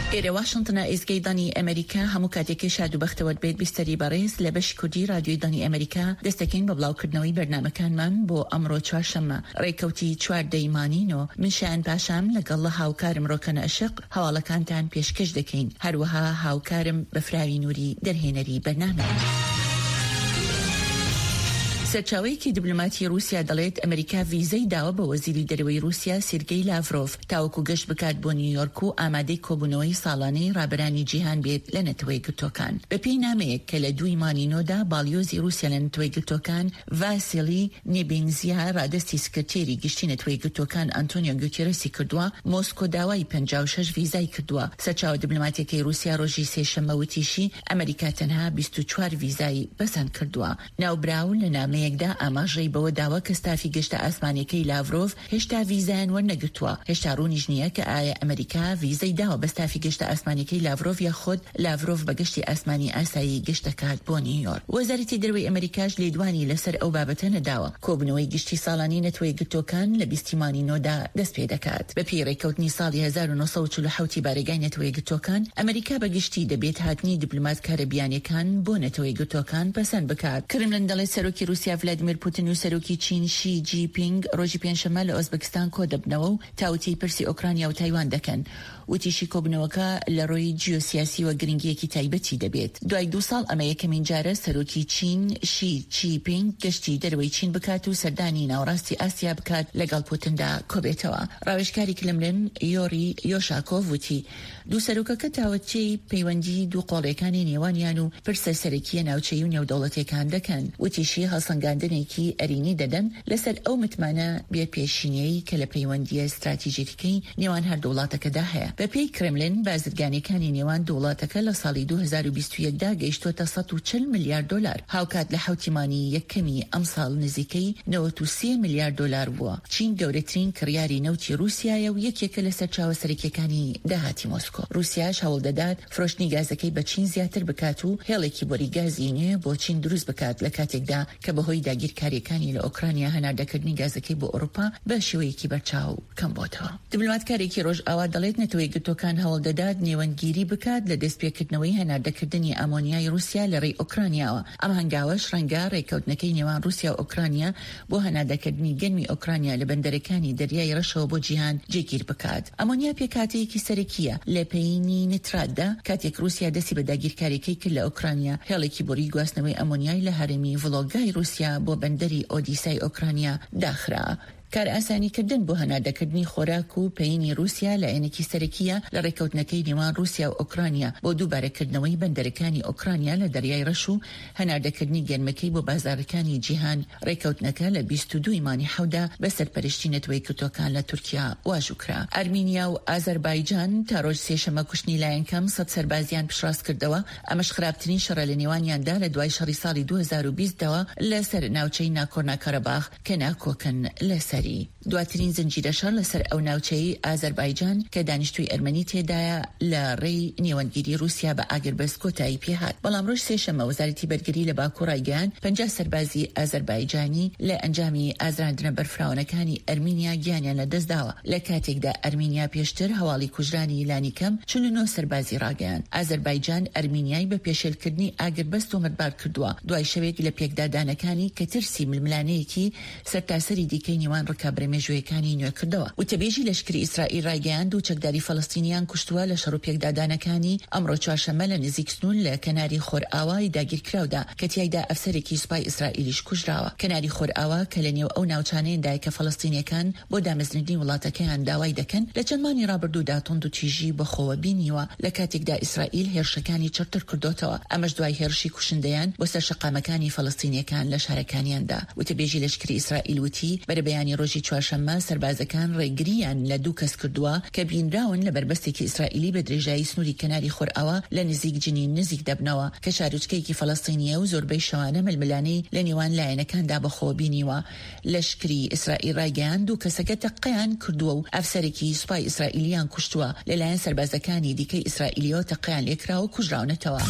إلى واشنطن إزجي داني أمريكا هموكاتيكي شادو بختوات بيت بستري باريس لبش كودي راديو داني أمريكا دستكين ببلاو كردنوي برنامج كان من بو أمرو تشارشما ريكوتي تشوار ديمانينو من شأن باشام لقالله هاوكارم روكان أشق حوالا كانتان بيشكش دكين هروها هاوكارم بفراوي نوري درهينري برنامج سەرچاوەیەکی دیبلۆماتی رووسیا دەڵێت ئەمریکا ڤیزەی داوە بە وەزیری دەرەوەی رووسیا سێرگەی لاڤرۆڤ تاوەکو گەشت بکات بۆ نیویۆرک و ئامادەی کۆبوونەوەی ساڵانەی ڕابەرانی جیهان بێت لە نەتەوەی گرتوەکان. بەپێی نامەیەک کە لە 2 مانینۆدا باڵیۆزی رووسیا لە نەتەوەی گرتوەکان ڤاسیلی نێبێنزیا ڕادەستی سکرتێری گشتی نەتەوەی گرتوەکان ئەنتۆنیۆ گوتێرەسی کردووە مۆسکۆ داوای 56 ڤیزای کردووە. سەرچاوە دیبلۆماتیەکەی رووسیا ڕۆژی سێشەممە وتیشی ئەمریکا تەنها 24 ڤیزای بەسەند کردووە. ناوبراون لە نامەیەکدا ئاماژەی بەوە داوە کە ستافی گەشتە ئاسمانیەکەی لاڤرۆڤ هێشتا ڤیزایان وەرنەگرتووە. هێشتا ڕوونیش نییە کە ئایا ئەمریکا ڤیزەی داوە بە ستافی گەشتە ئاسمانیەکەی لاڤرۆڤ یا خۆت لاڤرۆڤ بە گەشتی ئاسمانی ئاسایی گەشتەکات بۆ نیویۆرک. وەزارەتی دەرەوەی ئەمریکاش لێدوانی لەسەر ئەو بابەتە نەداوە. کۆبوونەوەی گشتی ساڵانی نەتەوەی گرتوەکان لە 20 مانینۆدا دەست پێ دەکات. بەپێی ڕێکەوتنی ساڵی 1947 بارێگای نەتەوەی گرتوەکان ئەمریکا بە گشتی دەبێت هاتنی دیپلۆمات کارەبیانیەکان بۆ نەتەوەی گرتوەکان پەسەند بکات. کرملن دەڵێت سەرۆکی رووسیا ڤلادیمیر پوتین و سەرۆکی چین شی جی پینگ ڕۆژی پێنجشەممە لە ئۆزبەکستان کۆ دەبنەوە و تاوتی پرسی ئۆکرانیا و تایوان دەکەن. وتیشی کۆبنەوەکە لە ڕۆی جیۆسیاسی و گرنگیەکی تایبەتی دەبێت. دوای 2 ساڵ ئەمە یەکەمین جارە سەرۆکی چین شی جی پینگ گەشتی دەرەوەی چین بکات و سەردانی ناوڕاستی ئاسیا بکات لەگەڵ پوتندا کۆبێتەوە. ڕاوێژکاری کرملن یۆری یۆشاکۆڤ وتی دوو سەرۆکەکە تاوەتچەی پەیوەندی دوو قۆڵیەکانی نێوانیان و پرسە سەرەکیە ناوچەی و نێودەوڵەتیەکان دەکەن. وتیشی هەڵسەنگاندنێکی ئەرینی دەدەن لەسەر ئەو متمانە بێپێشینەی کە لە پەیوەندیە استراتیژیکەی نێوان هەر دەوڵاتەکەدا هەیە. بەپێی کرملن بازرگانیەکانی نێوان دەوڵاتەکە لە ساڵی 2021دا گەیشتۆتە 140 میلیارد دلار. هاوکات لە حوتیمانی یەکەمی ئەم ساڵ نزیکەی 93 میلیارد دلار بووە. چین گەورەترین کڕیاری نەوتی رووسیایە و یەکێکە لە سەرچاوە سەرەکیەکانی داهاتی مۆسکۆ. رووسیاش هەوڵ دەدات فرۆشتنی گازەکەی بە چین زیاتر بکات و هێڵێکی بۆری گازی نوێ بۆ چین دروست بکات لە کاتێکدا کە بەهۆی داگیرکاریەکانی لە ئۆکرانیا هەناردەکردنی گازەکەی بۆ ئەوروپا بە شێوەیەکی بەرچاو کەم بۆتەوە. دیپلۆماتکارێکی ڕۆژئاوا دەڵێت نەتەوەی گرتوەکان هەوڵ دەدات نێوەندگیری بکات لە دەستپێکردنەوەی هەناردەکردنی ئامۆنیای رووسیا لە ڕێی ئۆکرانیاوە. ئەم هەنگاوەش ڕەنگە ڕێکەوتنەکەی نێوان رووسیا و ئۆکرانیا بۆ هەناردەکردنی گەرمی ئۆکرانیا لە بەندەرەکانی دەریای ڕەشەوە بۆ جیهان جێگیر بکات. ئەمۆنیا پێکاتەیەکی سەرەکیە لە پەیینی نتراتدا کاتێک رووسیا دەستی بە داگیرکاریەکەی کرد لە ئۆکرانیا هێڵێکی بۆری گواستنەوەی ئەمۆنیای لە هەرێمی ڤڵۆگای رووسیا بۆ بەندەری ئۆدیسای ئۆکرانیا داخرا. کار ئاسانیکردن بۆ هەناردەکردنی خۆراک و پەیینی رووسیا لە عینەکی سەرەکیە لە ڕێکەوتنەکەی نێوان رووسیا و ئۆکرانیا بۆ دووبارەکردنەوەی بەندەرەکانی ئۆکرانیا لە دەریای ڕەش و هەناردەکردنی گەرمەکەی بۆ بازارەکانی جیهان. ڕێکەوتنەکە لە 22 مانی حەودا بە سەرپەرشتی نەتەوەی گرتوەکان لە تورکیا واژووکرا. ئەرمینیا و ئازەربایجان تا ڕۆژ سێشەممە کوشتنی لایەنکەم 100 سەربازیان پشڕاست کردەوە. ئەمەش خراپترین شەڕە لە نێوانیاندا لە دوای شەڕی ساڵی 2020داوە لەسەر ناوچەی ناکۆرنا کارەباخ کە ناکۆکن لەسەر. دواترین زنجیرە شەڕ لەسەر ئەو ناوچەی ئازەربایجان کە دانیشتووی ئەرمەنی تێدایە لە ڕێی نێوەندگیری رووسیا بە ئاگربەست کۆتایی پێهات. بەڵام ڕۆژ سێشەممە وەزارەتی بەرگری لە باکوور ڕایگەیاند 50 سەربازی ئازەربایجانی لە ئەنجامی ئازراندنە بەرفراونەکانی ئەرمینیا گیانیان لە دەستداوە لە کاتێکدا ئەرمینیا پێشتر هەواڵی کوژرانی لانی کەم 49 سەربازی ڕاگەیاند. ئازەربایجان ئەرمینیای بە پێشێلکردنی ئاگربەست تۆمەتبار کردووە دوای شەوێک لە پێکدادانەکانی کە ترسی ململانەیەکی سەرتاسەری دیکەی نێوان ڕکابرەمێژویەکانی نوێ کردەوە. وتەبێژی لەشکری ئیسرائیل ڕایگەیاند و چەکداری فەڵەستینیان کوشتووە لە شەڕ و پێکدادانەکانی ئەمڕۆ چوارشەممە لە نزیک سنوون لە کەناری خۆرئاوای داگیرکراودا کە تیایدا ئەفسەرێکی سوپای ئیسرائیلیش کوژراوە. کەناری خۆرئاوا کە لە نێو ئەو ناوچانەیەدای کە فەڵەستینیەکان بۆ دامەزرێنی وڵاتەکەیان داوای دەکەن لە چەند مانگی ڕابردوودا تۆند و تیژی بەخۆوە بینیوە لە کاتێکدا ئیسرائیل هێرشەکانی چڕتر کردوتەوە. ئەمەش دوای هێرشی کوشندەیان بۆ سەر شەقامەکانی فەڵەستینیەکان لە شارەکانیاندا. وتەبێژی لەشکری ئیسرائیل وتی بەرەبەیانی ڕۆژی چوارشەممە سەربازەکان ڕێگریان لە 2 کەس کردووە کە بینراون لە بربەستێکی ئیسرائیلی بە درێژایی سنووری کەناری خۆرئاوا لە نزیک جنین نزیک دەبنەوە کە شارۆچکەیەکی فەڵەستینیە و زۆربەی شەوانە ململانەی لە نێوان لایەنەکاندا بەخۆ بینیوە. لەشکری ئیسرائیل ڕایگەیاند 2 کەسەکە تەقەیان کردووە و ئەفسەرێکی سوپای ئیسرائیلیان کوشتووە لەلایەن سەربازەکانی دیکەی ئیسرائیلیەوە تەقەیان لێکراوە و کوژراونەتەوە.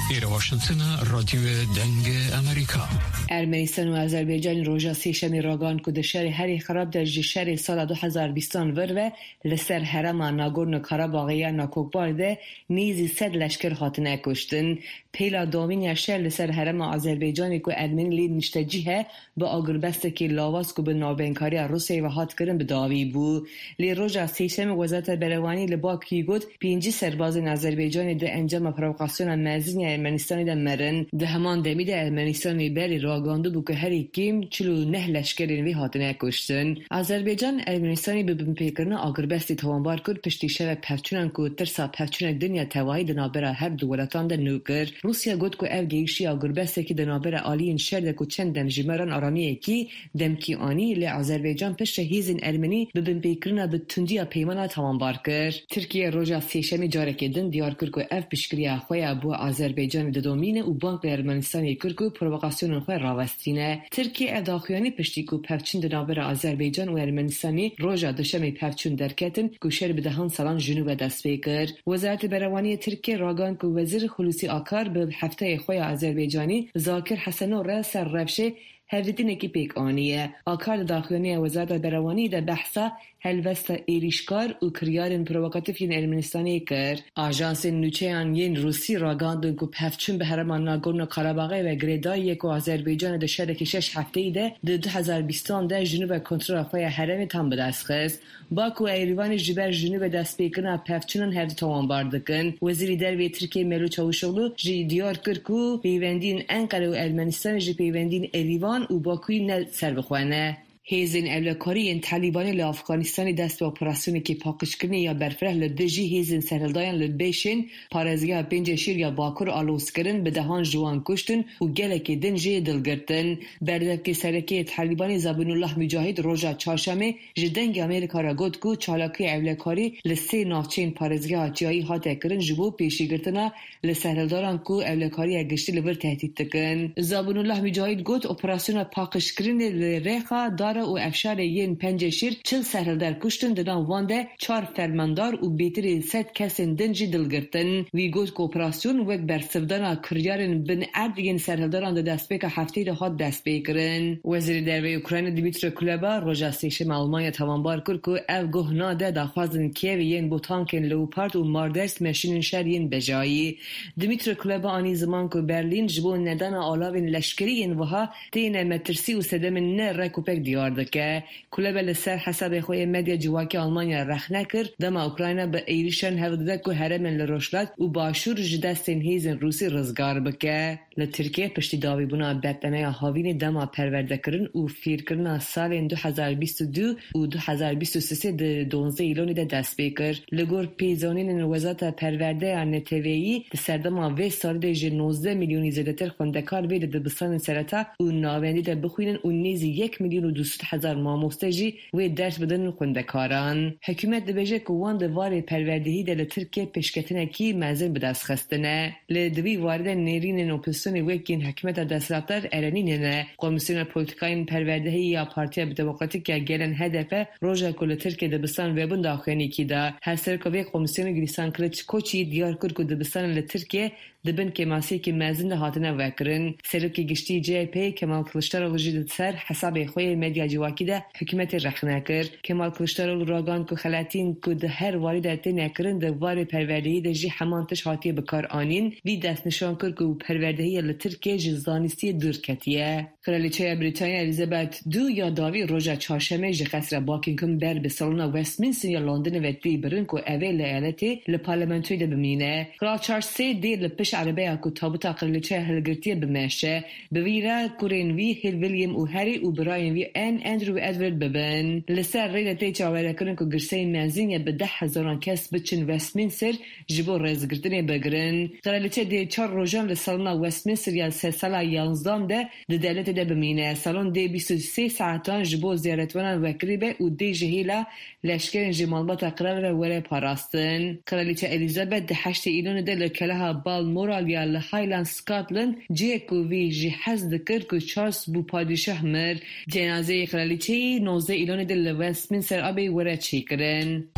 ایره واشنطن رادیو دنگ امریکا. ارمنستان و آذربایجان روزا سه‌شنبه راگان که شهر هری خراب در شهر سال 2020 و لسر حرم ناگورنو کاراباغ ناکوکبار ده نیزی 100 لشکر هاتنه کشتن. پیلا دومین شهر لسر حرم آذربایجان که ارمنی لید مشتجیه با آگربسته که لاواس که به نابنکاری روسیه و هات کردن به داوی بو. لی روزا سه‌شنبه وزارت بروانی لباکی گفت 5 سرباز آذربایجان ده انجام پرووکاسیون مزین ارمنستانی ده مرن. ده همان دمید ارمنستانی بری راگاندو بو که هر یکیم 49 لشکرین وی هاتنه کشتن. آذربایجان ارمنستانی به پیکرنا آگربستی توانبار کرد پشتی شب پفچونن که ترسا پفچون دنیا توایی دنابرا هر دولتان ده نوکر. روسیا گفت که اف گیشی آگربستی که دنابرا آلین شرده که چند دم جمران آرامیه کی دمکی آنی لی آذربایجان پشت هیزن ارمنی به پیکرنا به تندیا پیمانا توانبار کرد. ترکیه روزا سه‌شنبه جاری کردن دیار کرد که اف بشکریا خویا بو آذربایجان ده دومینه و بانک ارمنستانی کرد که پرووکاسیون خو راوستینه. ترکیه اداخیانی پشتی کو پفچون دنابر آذربایجان و ارمنستانی روزا دوشنبه پفچون درکتن که شهر به دهان سالان جنوب دست بکر. وزارت بروانی ترکیه راگان که وزیر خلوصی آکار به هفته خوی آذربایجانی زاکر حسنو را سر رفشه هفدین کی پیک آنیه. آکار داخلی وزارت بروانی در بحثا هلوست ایریشکار و کریارن پرووکاتیفین ارمنستانی کرد. آژانس نوچهان ین روسی راگاندن که پفچون به حرم ناگورنو کاراباغ و گریدای که آذربایجان در شهر که 6 هفته ایده در 2020 در جنوب کنترل خوی حرم تام به دست خست. باکو ایروان جبر جنوب دست پیکرنا پفچونن هفت توانبار دکن. وزیر دربی ترکیه ملو چاوشوغلو جی دیار کرد که پیوندین انقره و ارمنستان جی پیوندین ایروان و باکوی نه سر بخوانه. هیزن اولکاری طالبان ل افغانستان دست به اپراسیونی که پاکش کنی یا برفره لدجی هیزن سرهلدایان لبیشن پارازگاه پنج شیر یا باکر آلوس کردن به دهان جوان کشتن و گلکی دنجی دلگرتن. بردف که سرکی طالبان زبون الله مجاهد روزا چهارشنبه جدنگ امریکا را گفت که چالاکی اولکاری لسه نافچین پارازگاه جایی هات کردن جبو پیشی گرتنا لسرهلداران کو اولکاری گشتی لبر تهدید تکن. زبون الله مجاهد گفت اپراسیون پاکش کردن لرخا و افشار ین پنج شیر 40 سرهلدار کشتن دادن وانده 4 فرماندار و بیتری 100 کسین دنجی دلگرتن. وی گفت که اپراسیون وک برسفدان کریارن بن عرد ین سرهلداران دست بیک هفته ده هات دست بیکرن. وزیر دربی اوکراین دیمیترو کولبا روزا سه‌شنبه آلمانیا توانبار کرد که اف گهنا ده داخوازن کیو ین بو تانکن لوپارد و ماردرس ماشین شهر ین بجایی. دیمیترو کولبا آنی زمان که برلین جبو ندان آلاوین لشکری ین وها تین مترسی و سدم نه رکوپک دیار دکه. کلبه لسر حساب خوی مدیا جواکی آلمانیا رخ نکرد دما اوکراین به ایریشن هفته که حرم لروشلات و باشور جدستین هیزن روسی رزگار بکه. لترکیه پشتی داوی بنا بطنه هاوین دما پرورده کرن و فیر کرن سال 2022 و 2023 ده 12 ایلونی ده دست بکر. لگور پیزانین وزارت پرورده نتویی ده سردما و سال ده 19 میلیونی زیادتر خوندکار ویده ده بسان سرطه و ناوندی ده بخوینن و نیزی 1 میلیون و 200,000 ماموستجی و درس بدن خوندکاران. حکومت دبیجه که وان دوار پروردهی ده ترکیه پشکتنه کی مزن به دست خستنه. لدوی وارد نیرین اپوزیسیون وکین حکومت دستراتر ارنینه. کمیسیون پلیتیکای پروردهی یا پارتی دموکراتیک یا گلن هدف روزا کل ترکیه دبستان وبن داخلی کی ده. هستر که وی کمیسیون گریسان کلچ کوچی دیار کرد که دبستان لترکیه دبن که ماسی که مزن ده هاتنه وکرن. سرکی گشتی جی پی کمال کلشتارولو جدید سر حساب خوی مدیا جواکی ده حکومت رخنه کرد. کمال کلشتارولو راگان که خلاتین که ده هر وارد تی نکرن ده وار پروردهی ده جی همانتش هاتی بکار آنین وی دست نشان کرد که پروردهی لترکیه جزدانستی دورکتیه. خلالیچه بریتانیا الیزابت دو یا داوی روزا چهارشنبه جی قصر باکینگهام بر به سالن وستمینستر یا لندن وتی برن که اول ایالتی لپارلمانتوی ده بمینه. خلال چهار سه دیر لپش عربه که تابوت خلالیچه هلگرتی بمشه بویرا کورین وی هیل ویلیام و هری و براین وی اندرو ادوارد ببن. لسر ریده تی چاوره کنن که گرسه منزین به 10,000 کس بچن وستمینستر جبو رزگردنی بگرن. خلالیچه دی 4 روزان لسالن وستمینستر یا 3 سال 11 ده دولت ده بمینه. سالن دی 23 ساعتان جبو زیارتوانان وکریبه و دی جهیلا لشکر جمالبات قرار وره پاراستن. خلالیچه الیزابت ده 8 ایلون ده لکلها بالمورال یا لهایلند سکاتلند جیکو وی جی حزد کرد که چارلز بو پادشاه مر. جنازه خلالیچه 19 ایلون ده لوستمینستر آبی وره چی کرن.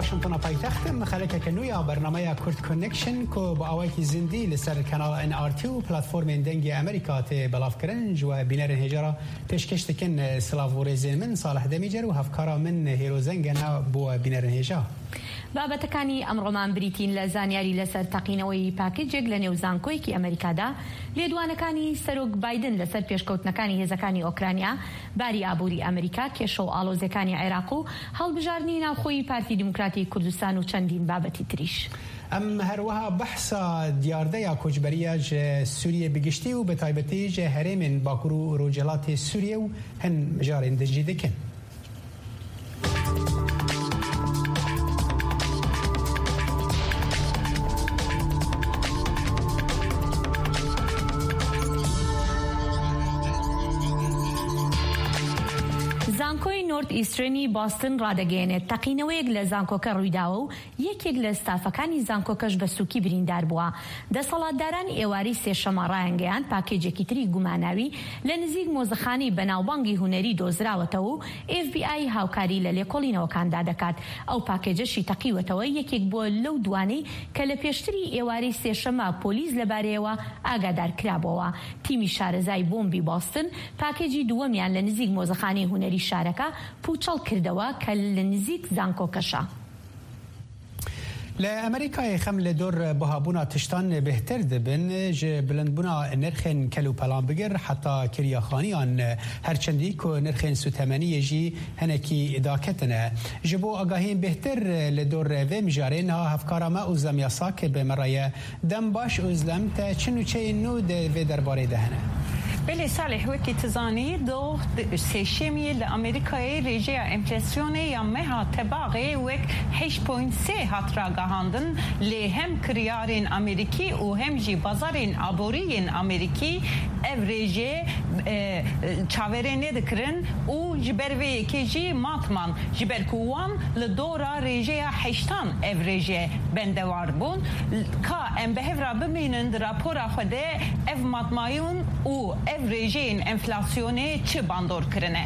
واشنطن پایتخت مخالکه کنویا برنامه کرد کانکشن کو با اوایکی زندی لسر کانال NR2 پلتفرم دنگ امریکا ته بلاف کرنج و بینر هجرا پیشکش تکن سلاوورزین من صالح دمیجر و هفکارا من هیروزنگنا بو بینر هجرا بابەتەکانی ئەمڕۆمان بریتین لە زانیاری لەسەر تەقینەوەی پاکێجێک لە نێو زانکۆیەکی ئەمریکادا لێدوانەکانی سەرۆک بایدن لەسەر پێشکەوتنەکانی هێزەکانی ئۆکرانیا باری ئابووری ئەمریکا کێشە و ئاڵۆزەکانی عێراق و هەڵبژاردنی ناوخۆیی پارتی دیموکراتی کوردستان و چەندین بابەتی تریش. ام هروها بحثا دیارده کوچبریه ج سوریه بگشتی و به تایبەتی ج هەرێمên باکوور و ڕۆژهەڵاتی سوریه و هەن مژارên دژی دکن. زانکۆی نۆرت ئیسترنی باستن ڕادەگەێنێت تەقینەوەیەک لە زانکۆکە ڕوویداوە و یەکێک لە ستافەکانی زانکۆکەش بە سووکی بریندار بووە. دەسەڵاتدارانی ئێواری سێشەمە ڕایانگەیان پاکێجێکی تری گوماناوی لە نزیک مۆزەخانەی بەناوبانگی هونەری دۆزراوەتەوە و FBI هاوکاری لە لێکۆڵینەوەکاندا دەکات. ئەو پاکێجەشی تەقیوەتەوە یەکێک بۆ لەو دوانەی کە لە پێشتری ئێواری سێشەمە پۆلیس لەبارەیەوە ئاگادار کرابەوە. تیمی شارەزای بۆمبی باستن پاکێجی دووەمیان لە نزیک مۆزەخانەی هونەری شارەکە پوچەڵ کردەوە کە لە نزیک زانکۆکەشە. لأمريكا خم لدور بهابونا تشتان بهتر دبن ج بلندبونا نرخن كلو بلان بگر حتى كريا خانيان هرچندي كو نرخن سوتمني جي هنكي اداكتنا جبو اگاهين بهتر لدور و مجارين ها هفكارا ما اوزلم ياساك بمرايا دم باش اوزلم تا چنو چه نو ده و درباره دهنه. بله صالح وکی تزانی دو سیشمی لامریکای رژه انفلاسیونی یا مها تباقی وک 8.3 هات را گهاندن لی هم کریارین امریکی و هم جی بازارین عبورین امریکی اف رژه چاورینه دکرن و جبروی که جی ماتمان جبرکوان لدورا رژه 8 اف رژه بندوار بون که ام بهفرا بمینند راپورا خوده اف ماتمایون و رژین انفلاسیونی چه باندور کرنه؟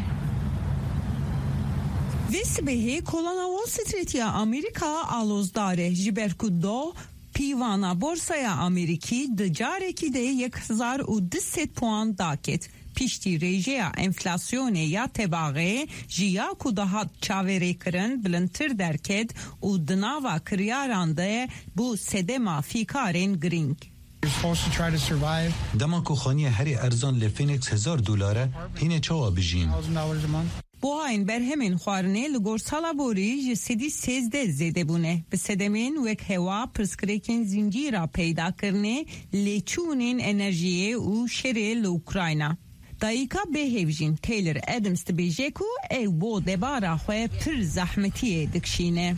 ویس بهی کلانا وال ستریتیا امریکا آلوزداره جبرکو دو پیوانا بورسای امریکی دجاره کی ده 1200 پوان داکت. پیشتی رژه انفلاسیون یا تباغه جیا کدهات چاوری کرن بلندتر درکد و دناوا کریارانده بو سدما فیکارین گرینگ. دما کوخانی هری ارزان لفینکس $1000 هینه چاوا بجین. بو این برهمین خوارنه لگور سالا بوری جسدی 13 زیده بونه. به سدمین وک هوا پرسکریکین زنجیرا پیدا کرنه لیچونین انرژیه و شره لوکراینا. دایکا بهیوجین تیلر ادمز تبیجکو ای بو دبارا خواه پر زحمتیه دکشینه.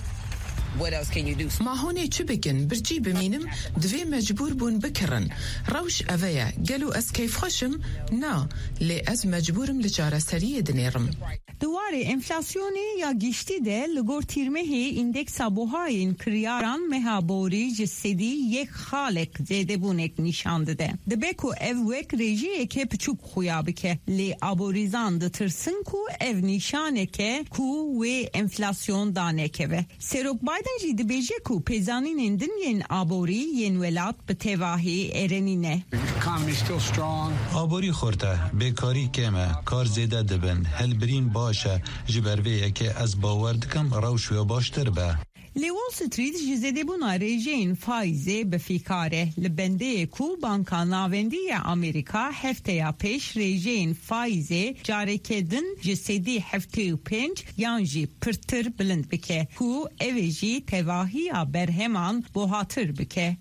ما هوني چه بكن برجي بمينم دوي مجبور بون بكرن روش اويا قالو اس كيف خشم نا لي از مجبورم لجارة سرية دنيرم دواره انفلاسیونی یا گشتی ده لگور تیرمه ایندکس بوهاین کریاران مهابوری جسدی یک خالق زیده بونک نشانده ده دبکو او وک رژیه که پچوب خویا بکه لی ابوریزان ده ترسن کو او نشانه که کو و انفلاسیون دانه که و سروک بایدن جی دبیجه کو پیزانین اندن ین ابوری ین ولاد به تواهی ارنینه آبوری خورده بیکاری کمه کار زیده دبن هل برین باشه جبرویه که از باور دکم روش و باشتر به لی وال ستریت جزده بونا رژین فایزه بفیکاره لبنده کو بانکا ناوندی امریکا هفته یا پیش رژین فایزه جاره کدن جسدی هفته و 5 یانجی پرتر بلند بکه کو اویجی تواهی یا برهمان بوهاتر بکه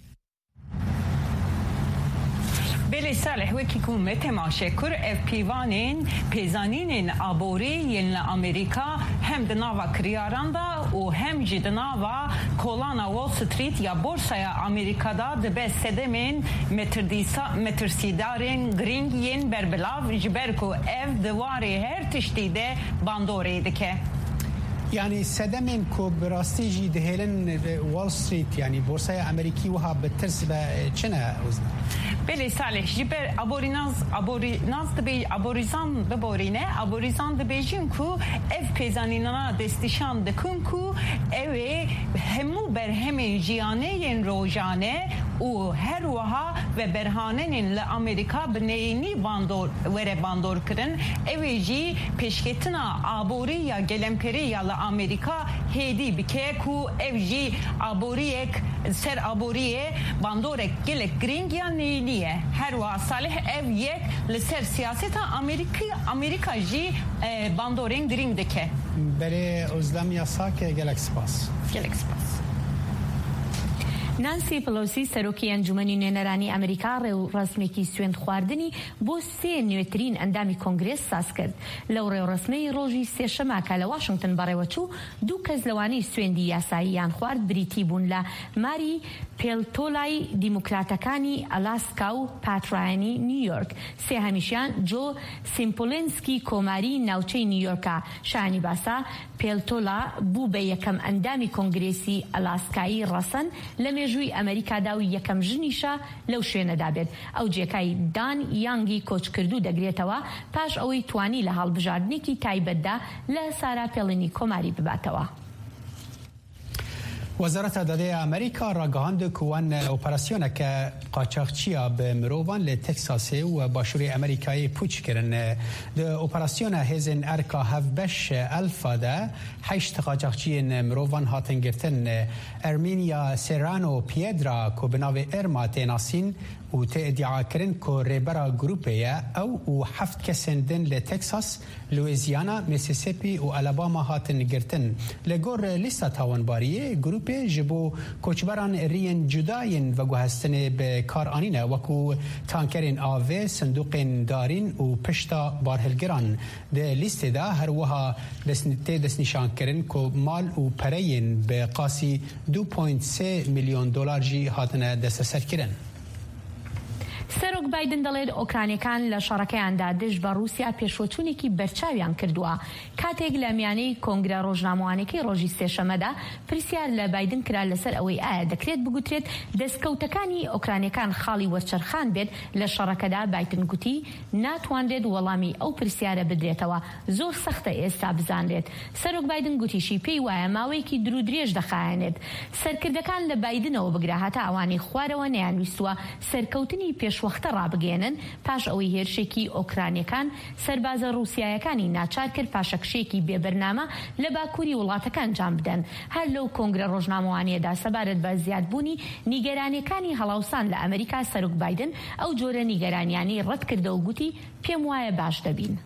بله صالح وکی کومه تماشاکر اف پیوانین پیزانین آبوری ین امریکا هم دناوا کریاران دا و هم جی دناوا کولانا وال ستریت یا بورسای امریکا دا دبه سدمین مترسیدارین گرینگ ین بربلاو جبرکو اف دواری هر تشتیده باندوری دکه يعني صدمن کو براستی جی دهلن وال ستریت يعني بورصه امریکی وها بترس به چنه وزن بله صالح جبر ابوریناز دبی ابوریزان ببورینه ابوریزان دبیجین کو اف پیزانینا دستیشان دکن کو اوه همو بر همین جیانه روزانه و هر وها و برهانن لامریکا بنینی باندور وره باندور کرن اوه جی پیشکتنا ابوری یا گلمکری یا لامریکا هدی بکه کو اوه جی ابوریک سر ابوریه باندورک گلک گرینگ یا نیلی هر وها صالح اف یک لسر سیاست امریکا جی باندورین گرینگ دکه بله ازلم یاساک گلکس پاس نانسی پلوسی سەرۆکی ئەنجومەنی نوێنەرانی ئەمریکا ڕێوڕسمێکی سوێند خواردنی بۆ سێ نوێترین ئەندامی کۆنگرێس ساز کرد لەو ڕێوڕسمەی ڕۆژی سێشەماکە لە واشنگتن بەڕێوەچوو دوو کەس لەوانەی سوێندی یاساییان خوارد بریتی بوون لە ماری پێلتۆلای دیموکراتەکانی ئەلاسکا و پاترایانی نیویۆرک سێ هەمیشیان جۆ سیمپۆلنسکی کۆماری ناوچەی نیویۆرکە شایانی باسا پێلتۆلا بوو بە یەکەم ئەندامی کۆنگرێسی ئەلاسکایی ڕەسەن لە مێژووی ئەمریکادا و یەکەم ژنیشە لەو شوێنەدا بێت ئەو جێکای دان یانگی کۆچکردو دەگرێتەوە پاش ئەوەی توانی لە هەڵبژاردنێکی تایبەتدا لە سارا پێڵێنی کۆماری بباتەوە. وزارت داده امریکا را گهاند کوان اپراسیونک قاچاقچیا به مروان ل تکساس و باشوری امریکایی پوچ کردن د اپراسیون هزن ارکا هفبش الفا ده 8 قاچاقچی مروان هاتن گرتن ارمینیا سرانو پیدرا کو بناو ارما تناسین و ادعا کردن که ریبرا گروپیه او و 7 کسین دن لتکساس، لویزیانا، میسیسیپی و آلاباما هاتن گرتن. لگور لیستا تاوانباریه گروپی جبو کوچبران رین جداین و گوهستن به کار آنینه وکو تانکرین آوه، صندوقین دارین و پشتا بارهلگران. ده لیست ده هر وها دست نشان کردن که مال و پرین به قاسی 2.3 میلیون دلار جی هاتن دست سر کردن. سەرۆک بایدن دەڵێت ئۆکرانیەکان لە شەڕەکەیاندا دژ بە رووسیا پێشوەچوونێکی بەرچاویان کردووە کاتێک لە میانەی کۆنگرە ڕۆژنامەوانەکەی ڕۆژی سێشەمەدا پرسیار لە بایدن کرا لەسەر ئەوەی ئایا دەکرێت بگوترێت دەستکەوتەکانی ئۆکرانیەکان خاڵی وەرچەرخان بێت لە شەڕەکەدا بایدن گوتی ناتوانرێت وەڵامی ئەو پرسیارە بدرێتەوە زۆر سەختە ئێستا بزانرێت سەرۆک بایدن گوتیشی پێی وایە ماوەیەکی درو درێژ دەخایەنێت سەرکردەکان لە بایدنەوە بگرا هەتا ئەوانەی خوارەوە نەیانویستووە سەرکەوتنی پێشوەختە ڕابگەێنن پاش ئەوەی هێرشێکی ئۆکرانیەکان سەربازە ڕووسیایەکانی ناچار کرد پاشەکشێکی بێبەرنامە لە باکووری وڵاتەکان جام بدەن هەر لەو کۆنگرە ڕۆژنامەوانیەدا سەبارەت بە زیادبوونی نیگەرانیەکانی هەڵاوسان لە ئەمریکا سەرۆک بایدن ئەو جۆرە نیگەرانیانی ڕەت کردە و گوتی پێم وایە باش دەبین.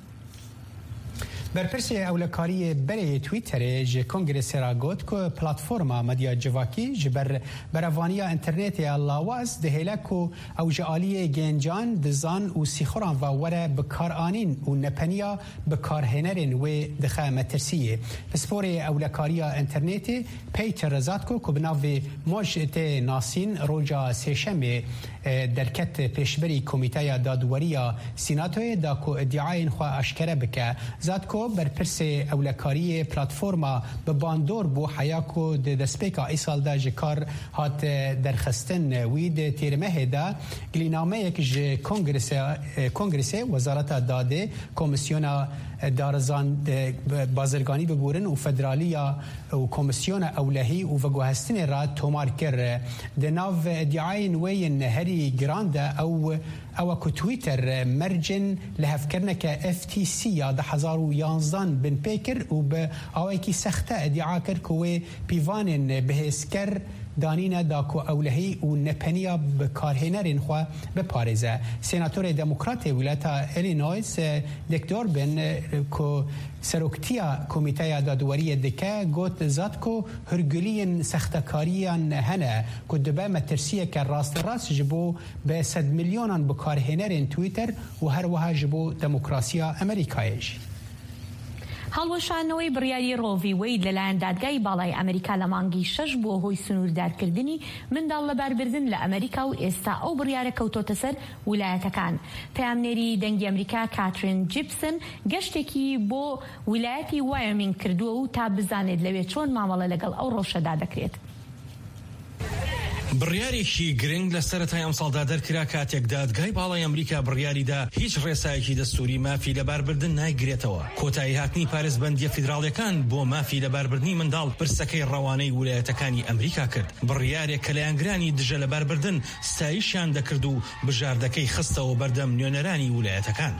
برپرسی اولکاری بری تویتر ج کنگرس را گفت که پلتفرما مدیا جواکی جبر بروانیا اینترنت لاواز دهلکو او جالی گنجان دزان و سیخوران و وره بکارانین و نپنیا بکارهنرین و دخه مترسیه پسپور اولکاری اینترنت پیتر رزاتکو که بناو مجد ناسین روجا سیشم درکت پیشبری کمیته دادوری سیناتوی دا کو ادعای خو اشکره بکه زادکو برپرس اولکاری پلتفرما به باندور بو حیاکو د دسپیکا ایسال دا جکار هات درخستن وید تیرمه دا گلینامه یک کنگرس وزارت داده کمیسیون دارزان بازرگانی ببورن و فدرالیا و کمیسیون اولهی و وگوهستن را تومار کر دناو ادعای نوین هری گرانده او که تویتر مرجن لهفکرنه که FTC یا 2011 بن پیکر و به اوی کی سخته ادعا کر که پیوانن بهسکر دانینا داکو اولهی و نپنیا بکارهنرین خوا بپارزه سناتور دموکرات ولایت ایلینویس دکتر بن کو سروکتیا کمیته دادوری دکه گوت زاد کو هرگلین سختکاریان هنه کو دبه مترسیه که راست جبو به 100 میلیونان بکارهنرین تویتر و هر وها جبو دموکراسیا امریکایش هەڵوەشانەوەی بڕیاری ڕۆڤی وەید لەلایەن دادگای باڵای ئەمریکا لە مانگی 6 بووە هۆی سنووردارکردنی منداڵ لەباربردن لە ئەمریکا و ئێستا ئەو بڕیارە کەوتۆتە سەر ویلایەتەکان. پەیامنێری دەنگی ئەمریکا کاترین جیپسن گەشتێکی بۆ ویلایەتی وایۆمینگ کردووە و تا بزانێت لەوێ چۆن مامەڵە لەگەڵ ئەو ڕۆژەدا دەکرێت. بڕیارێکی گرنگ لە سەرەتای ئەم ساڵدا دەرکرا کاتێک دادگای باڵای ئەمریکا بڕیاریدا هیچ ڕێسایەکی دەستوری مافی لەباربردن نایگرێتەوە. کۆتایی هاتنی پارێزبەندیە فیدراڵیەکان بۆ مافی لەباربردنی منداڵ پرسەکەی ڕەوانەی ویلایەتەکانی ئەمریکا کرد. بڕیارێک کە لایەنگرانی دژە لەباربردن ستایشیان دەکرد و بژاردەکەی خستەوە بەردەم نوێنەرانی ویلایەتەکان.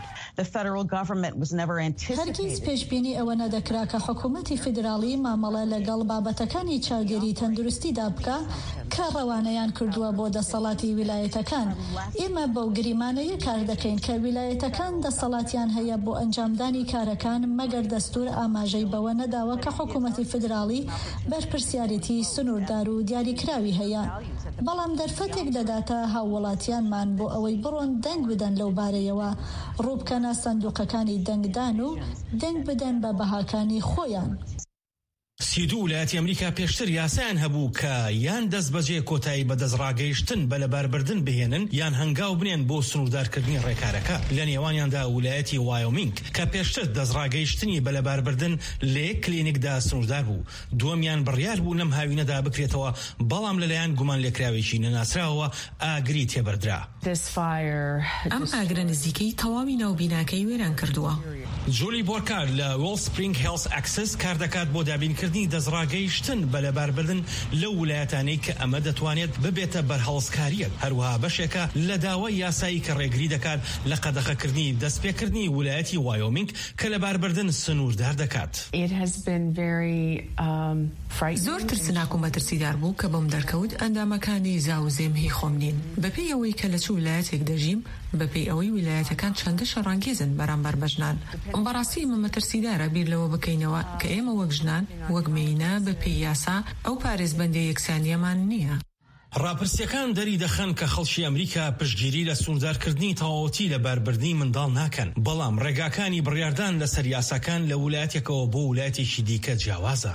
هەرگیز پێشبینی ئەوە نەدەکرا کە حکوومەتی فیدراڵی مامەڵە لەگەڵ بابەتەکانی چاودێری تەندروستیدا بکە کە ڕەوانەیان کردووە بۆ دەسەڵاتی ویلایەتەکان. ئێمە بەو گریمانەیە کار دەکەین کە ویلایەتەکان دەسەڵاتیان هەیە بۆ ئەنجامدانی کارەکان مەگەر دەستور ئاماژەی بەوە نەداوە کە حکوومەتی فیدراڵی بەرپرسیارەتی سنووردار و دیاریکراوی هەیە. بەڵام دەرفەتێک دەداتە هاووڵاتیانمان بۆ ئەوەی بڕۆن دەنگ بدەن لەو بارەیەوە، ڕووبکەنە سندوقەکانی دەنگدان و دەنگ بدەن بە بەهاکانی خۆیان. 32 ویلایەتی ئەمریکا پێشتر یاسایان هەبوو کە یان دەست بەجێ کۆتایی بە دەستڕاگەیشتن بە لەباربردن بهێنن یان هەنگاو بنێن بۆ سنووردارکردنی ڕێکارەکە. لە نێوانیاندا ویلایەتی وایۆمینگ کە پێشتر دەستڕاگەیشتنی بە لەباربردن لێ کلینیکدا سنووردار بوو. دووەمیان بڕیار بوو لەم هاوینەدا بکرێتەوە، بەڵام لەلایەن گومان لێکراوێکی نەناسراوەوە ئاگری تێبەردرا. ئەم ئاگرە نزیکەی تەواوی ناوبیناکەی وێران کردووە. جولی بۆرکار لە وێلسپرینگ هێڵس ئەکسس کار دەکات بۆ دابینکردنی دەستڕاگەیشتن بە لەباربردن لەو ویلایەتانەی کە ئەمە دەتوانێت ببێتە بەرهەڵسکاریەک. هەروەها بەشێکە لە داوای یاسایی کە ڕێگری دەکات لە قەدەغەکردنی دەستپێکردنی ویلایەتی وایۆمینگ کە لەباربردن سنووردار دەکات. زۆر ترسناک و مەترسیدار بوو کە بۆم دەرکەوت ئەندامەکانی زاوزێم هی خۆم نین. بەپێی ئەوەی کە لە چ ویلایەتێک دەژیم، بەپێی ئەوەی ویلایەتەکان چەندە شەڕانگێزن بەرامبەر بە ژنان. بەڕاستی ئمە مەترسیدارە بیر لەوە بکەینەوە کە ئێمە وەک ژنان وەک مێینە بەپێی یاسا ئەو پارێزبەندی یەکسانیەمان نییە. ڕاپرسیەکان دەری دەخەن کە خەڵکی ئەمریکا پشتگیری لە سنووردارکردنی تەواوەتی لە باربردنی منداڵ ناکەن، بەڵام ڕێگاکانی بڕیاردان لەسەر یاساکان لە ویلایەتێکەوە بۆ ویلایەتێکی دیکە جیاوازە.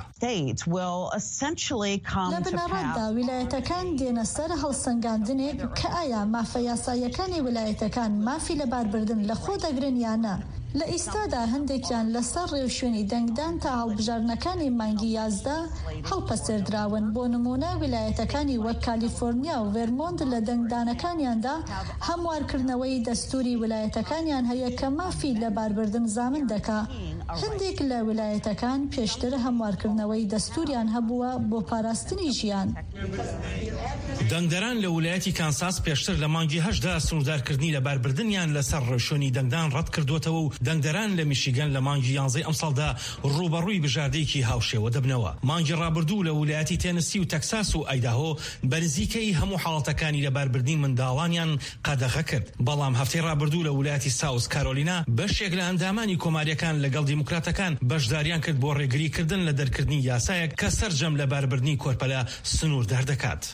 لە بنەڕەتدا ویلایەتەکان دێنە سەر هەڵسەنگاندنێک کە ئایا مافە یاسایەکانی ویلایەتەکان مافی لە باربردن لە خۆ دەگرن یانە. لە ئیستادا هەندێکیان لەسەر ڕێوشوێنی دەنگدان تا هەڵبژارنەکانی مانگی 11 هەڵپەسێردراون. بۆ نمونە ویلایەتەکانی وەک کالیفۆرنیا و ڤێرمۆنت لە دەنگدانەکانیاندا هەموارکردنەوەی دەستوری ویلایەتەکانیان هەیە کە مافی لە باربردن زامن دەکا. هەندێک لە ویلایەتەکان پێشتر هەموارکردنەوەی دەستوریان هەبووە بۆ پاراستنی ژیان. دەنگدەران لە ویلایەتی کانساس پێشتر لە مانگی 8دا سنووردارکردنی لە باربردنیان لەسەر ڕێوشوێنی دەنگدان ڕەت کردوتەوە و دەنگدەران لە میشیگەن لە مانگی 11 ئەم ساڵدا ڕوبەڕووی بژاردەیەکی هاوشێوە دەبنەوە. مانگی ڕابردوو لە ویلایەتی تێنسی و تەکساس و ئایداهۆ بەنزیکەی هەموو حاڵەتەکانی لە باربردنی منداڵانیان قەدەغە کرد. بەڵام هەفتەی ڕابردوو لە ویلایەتی ساوس کارۆلینا بەشێک لە ئەندامانی کۆماریەکان لەگەڵ دیموکراتەکان بەشداریان کرد بۆ ڕێگریکردن لە دەرکردنی یاسایەک کە سەرجەم لە باربردنی کۆرپەلە سنووردار دەکات.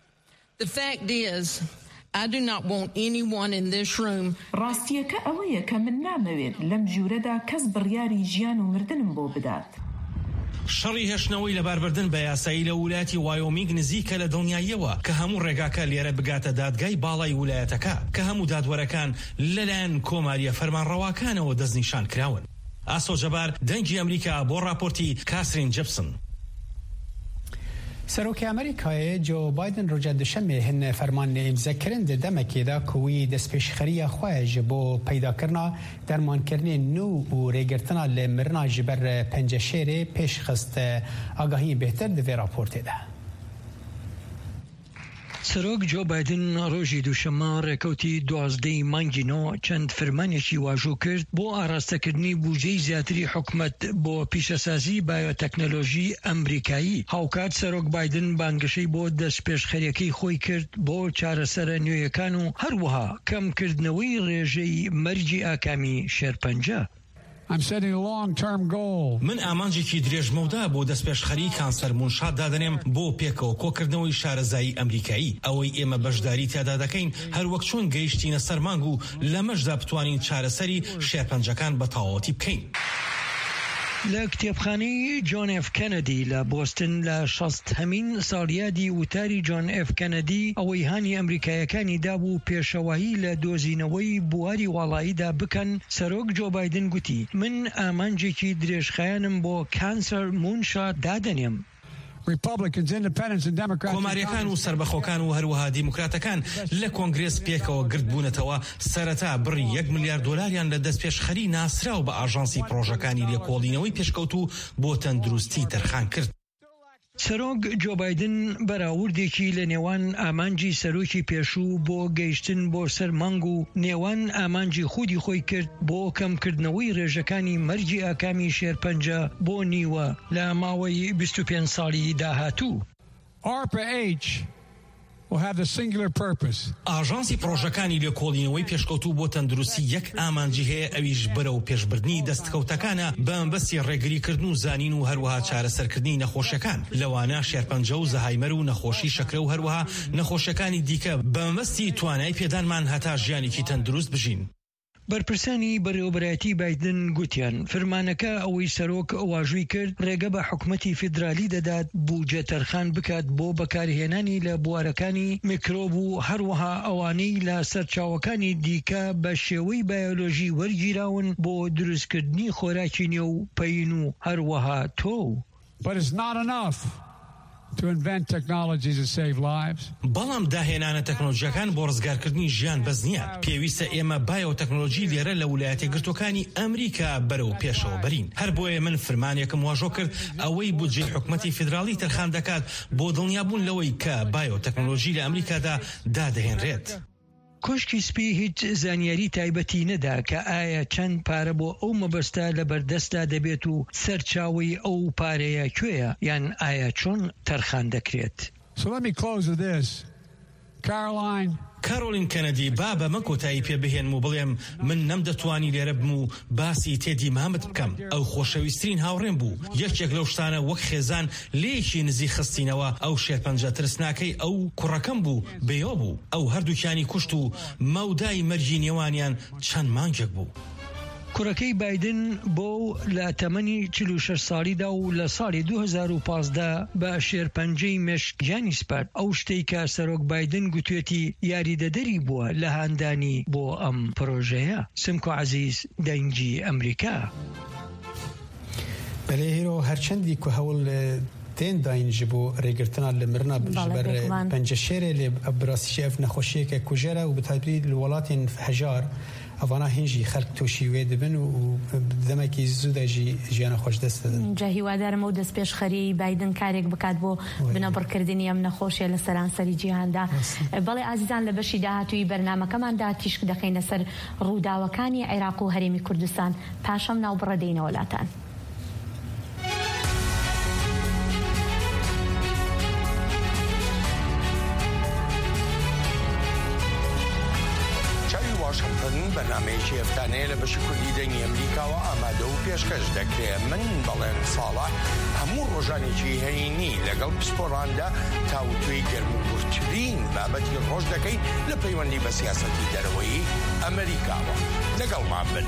ڕاستیەکە ئەوەیە کە من نامەوێت لەم ژوورەدا کەس بڕیاری ژیان و مردنم بۆ بدات. شەڕی هێشتنەوەی لە باربردن بە یاسایی لە ویلایەتی وایۆمینگ نزیکە لە دڵنیاییەوە کە هەموو ڕێگاکە لێرە بگاتە دادگای باڵای ویلایەتەکە کە هەموو دادوەرەکان لەلایەن کۆماریە فەرمانڕەواکانەوە دەستنیشان کراون. ئاسۆ جەبار، دەنگی ئەمریکا، بۆ راپۆرتی کاترین جیپسن. سەرۆکی ئەمریکای جۆ بایدن ڕۆژە دوشەمێ هەن فەرمانە ئیمزەکردن دەمەکێدا کوی دەستپێشخەریە خۆیش بۆ پەیداکردنا دەرمانکردنی نو و ڕێگرتنا لە مرنا ji ber پەنجەشێرê پێشخست ئاگاهی بهتر divê raportê de. سەرۆک جۆ بایدن ڕۆژی دووشەمە ڕێکەوتی 12 مانگی نۆ چەند فەرمانێکی واژوو کرد بۆ ئاراستەکردنی بودجەی زیاتری حکومەت بۆ پیشەسازی بایۆتەکنۆلۆژی ئەمریکایی. هاوکات سەرۆک بایدن بانگشەی بۆ دەستپێشخەریەکەی خۆی کرد بۆ چارەسەرە نوێیەکان و هەروەها کەمکردنەوەی ڕێژەی مەرجی ئاکامی شێرپەنجە. من ئامانجێکی درێژمەودا بۆ دەستپێشخەری کانسەر مونشات دادەنێم بۆ پێکەوە کۆکردنەوەی شارەزایی ئەمریکایی. ئەوەی ئێمە بەشداری تیادا دەکەین هەروەک چۆن گەیشتینە سەر مانگ و لەمەشدا بتوانین چارەسەری شێرپەنجەکان بە تەواوەتی بکەین. لە کتێبخانەی جۆن ئف کەنەدی لە بۆستن لە 60هەمین ساڵیادی وتاری جۆن ئف کەنەدی ئەوەی هانی ئەمریکایەکانی دابوو پێشەوایی لە دۆزینەوەی بواری وڵاییدا بکەن، سەرۆک جۆ بایدن گوتی: من ئامانجێکی درێژخایەنم بۆ کانسەر مونشات دادەنێم. کۆماریەکان و سربەخۆکان و هەروەها دیموکراتەکان لە کۆنگرێس پێکەوە گرت بوونەتەوە سەرەتا بڕی $1 ملیار لە دەستپێشخەری ناسراو بە ئاژانسی پرۆژەکانی لێکۆڵینەوەی پێشکەوتو بۆ تەندروستی تەرخان کرد. سەرۆک جۆ بایدن بەراوردێکی لە نێوان ئامانجی سەرۆکی پێشوو بۆ گەیشتن بۆ سەر مانگ و نێوان ئامانجی خودی خۆی کرد بۆ کەمکردنەوەی ڕێژەکانی مەرجی ئاکامی شێرپەنجە بۆ نیوە لە ماوەی 25 ساڵی داهاتوو. ئاژانسی پرۆژەکانی لێکۆڵینەوەی پێشکەوتوو بۆ تەندروستی یەک ئامانجی هەیە، ئەویش بەرەو پێشبردننی دەستکەوتەکانە بە مەبەستی ڕێگریکردن و زانین و هەروەها چارەسەرکردنی نەخۆشیەکان، لەوانە شێرپەنجە و زەهایمەر و نەخۆشی شەکرە و هەروەها نەخۆشیەکانی دیکە بە مەبەستی توانای پێدانمان هەتا ژیانێکی تەندروست بژین. بەرپرسانی بەڕێوەبەرایەتی بایدن گوتیان فەرمانەکە ئەوەی سەرۆک واژووی کرد ڕێگە بە حکومەتی فیدرالی دەدات بوجە تەرخان بکات بۆ بەکارهێنانی لە بوارەکانی میکرۆب و هەروەها ئەوانەی لە سەرچاوەکانی دیکە بە شێوەی بایۆلۆژی وەرگیراون بۆ دروستکردنی خۆراکی نێو و پەین و هەروەها تۆ. بەڵام داهێنانە تەکنۆلۆژیەکان بۆ ڕزگارکردنی ژیان بەس نییە. پێویستە ئێمە بایۆتەکنۆلۆژی لێرە لە ویلایەتە گرتوەکانی ئەمریکا بەرەو پێشەوە بەرین. هەر بۆیە من فرمانێکم واژۆ کرد ئەوەی بودجێ حکومەتی فیدرالی تەرخان دەکات بۆ دڵنیابوون لەوەی کە بایۆتەکنۆلۆژی لە ئەمریکادا دادەهێنرێت. کۆشکی سپی هیچ زانیاری تایبەتی نەدا کە ئایا چەند پارە بۆ ئەو مەبەستە لە بەردەستا دەبێت و سەرچاوی ئەو پارەیە کوێیە یان ئایا چۆن تەرخان دەکرێت. کارۆلین کەنەدی با بە من کۆتایی پێ بهێنم و بڵێم من نەمدەتوانی لێرە بم و باسی تێدی مامت بکەم. ئەو خۆشەویستترین هاوڕێم بوو. یەکێک لەو شتانە وەک خێزان لێیەکی نزیک خستینەوە. ئەو شێرپەنجە ترسناکەی ئەو کوڕەکەم بوو، بێیۆ بوو. ئەو هەردووکیانی کوشت و مەودای مەرجی نێوانیان چەند مانگێک بوو. کوڕەکەی بایدن بۆ لە تەمەنی 46 ساڵیدا و لە ساڵی 2015 بە شێرپەنجەی مشک گیانی سپارد. ئەو شتەی کە سەرۆک بایدن گوتوێتی یاریدەدەری بووە لە هاندانی بۆ ئەم پرۆژەیە. سمکۆ عەزیز، دەنگی ئەمریکا. بەلێ هێرۆ هەرچەندی کو هەوڵ تێن داینجی بۆ ڕێگرتنا لە مرنا بەر پەنجە شێرێ لێ براسیشی ئەف نەخۆشیەکە کوژێرە و بەتایبەتی لە وڵاتین هەژار ئەوانە هێنجی خەڵک تۆشی وێ دەبن و دەمێکی زوودەژی ژیانە خۆش دەست دەدەن. جا هیوادارم و دەست پێشخەری بایدن کارێک بکات بۆ بنەبڕکردنی ئەم نەخۆشیە لە سەرانسەری جیهاندا. بەڵێ ئازیزان لە بەشی داهاتووی بەرنامەکەماندا تیشک دەکەینە سەر ڕووداوەکانی عێراق و هەرێمی کوردستان، پاشەم ناوبڕەدەینە وڵاتان. بەنامەیەکی ئەفتانەیە لە بەشی کوردی دەنگی ئەمریکاوە ئامادە و پێشکەش دەکرێت. من بەڵێن ساڵە هەموو ڕۆژانێکی هەینی لەگەڵ پسپۆڕاندا تاوتوی گەرم و گورتترین بابەتی ڕۆژ دەکەین لە پەیوەندی بە سیاسەتی دەرەوەی ئەمریکاوە. لەگەڵمان بن.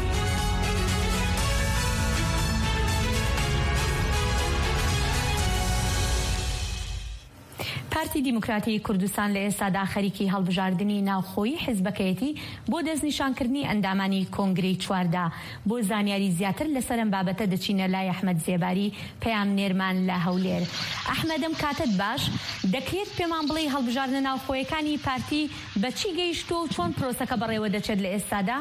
پارتی دیموکراتی کوردستان لە ئێستادا خەریکی هەڵبژاردننی ناوخۆیی حیزبەکەیەتی بۆ دەستنیشانکردنی ئەندامانی کۆنگرەی چواردا. بۆ زانیاری زیاتر لەسەر ئەم بابەتە دەچینە لای ئەحمەد زێباری، پەیام نێرمان لە هەولێر. ئەحمەدم کاتت باش، دەکرێت پێمان بڵێ هەڵبژاردنە ناوخۆیەکانی پارتی بەچی گەیشتۆ و چۆن پرۆسەکە بەڕێوە دەچێت لە ئێستادا؟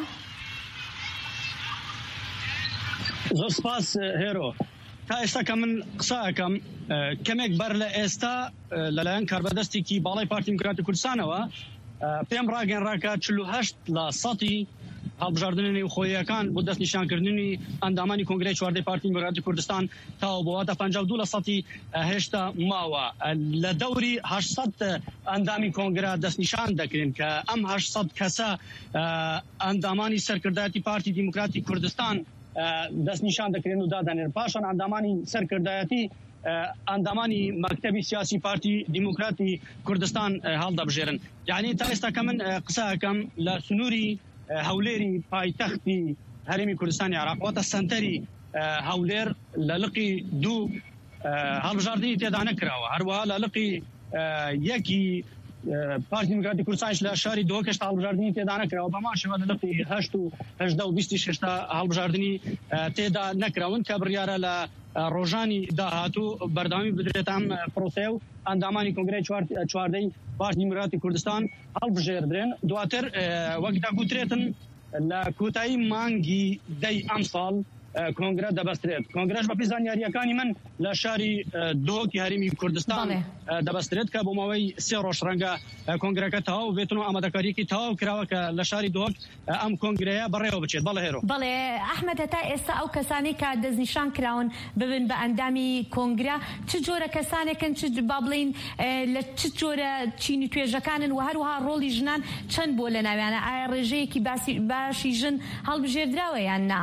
زۆر سپاس هێرۆ. تا ئێستا کە من قسەکەم کەمێک بەر لە ئێستا لەلایەن کاربەدەستێکی باڵای پارتی دیموکراتی کوردستانەوە پێم ڕاگەنڕاکە 48% هەڵبژاردننی نێوخۆییەکان بۆ دەستنیشانکردنی ئەندامانی کۆنگرەی چواردەی پارتی دیموکراتی کوردستان تاوە بۆواتە 52% هێشتا ماوە. لە دەوری 800 ئەندامی کۆنگرە دەستنیشان دەکرێن کە ئەم 800 کەسە ئەندامانی سەرکردایەتی پارتی دیموکراتی کوردستان دەستنیشان دەکرێن و دادەنێن. پاشان ئەندامانی سەرکردایەتی ئەندامانی مەکتەبی سیاسی پارتی دیموکراتی کوردستان هەڵدەبژێرن. یعنی تا ئێستا کە من قسەکەم لە سنووری هەولێری پایتەختی هەرێمی کوردستانی عێراق واتە سەنتەری هەولێر لە لقی دوو هەڵبژاردننی تێدا نەکراوە هەروەها لە لقی یەکی پارتی دیموکراتی کوردستانیش لە شاری دۆکەش هەڵبژاردننی تێدا نەکراوە بەماشەوە لە لقی 8 و 18 و 26 هەڵبژاردننی تێدا نەکراون کە بڕیارە لە ڕۆژانی داهاتوو بەردامی بدرێت ئەم پرۆسەیە و ئەندامانی کۆنگرەی چواردەی پارتی دیموکراتی کوردستان هەڵبژێردرێن دواتر وەک دەگوترێتن لە کۆتایی مانگی دەی ئەم ساڵ کۆنگرە دەبەسترێت کۆنگرەش بە پێی زانیاریەکانی من لە شاری دۆکی هەرێمی کوردستان دەبەسترێت کە بۆ ماوەی 3 ڕۆژ ڕەنگە کۆنگرەکە تەواو بێتن و ئامادەکاریەکی تەواو کراوە کە لە شاری دۆک ئەم کۆنگرەیە بەڕێوە بچێت بەڵێ هێرۆ بەڵێ ئەحمەد هەتا ئێستا ئەو کەسانی کە دەستنیشان کراون ببن بە ئەندامی کۆنگرە چ جۆرە کەسانێکن چ با بڵین لە چ جۆرە چینی توێژەکانن و هەروها ڕۆڵی ژنان چەند بۆ لە ناویانە ئایا ڕێژەیەکی باشی ژن هەڵبژێردراوە یان نا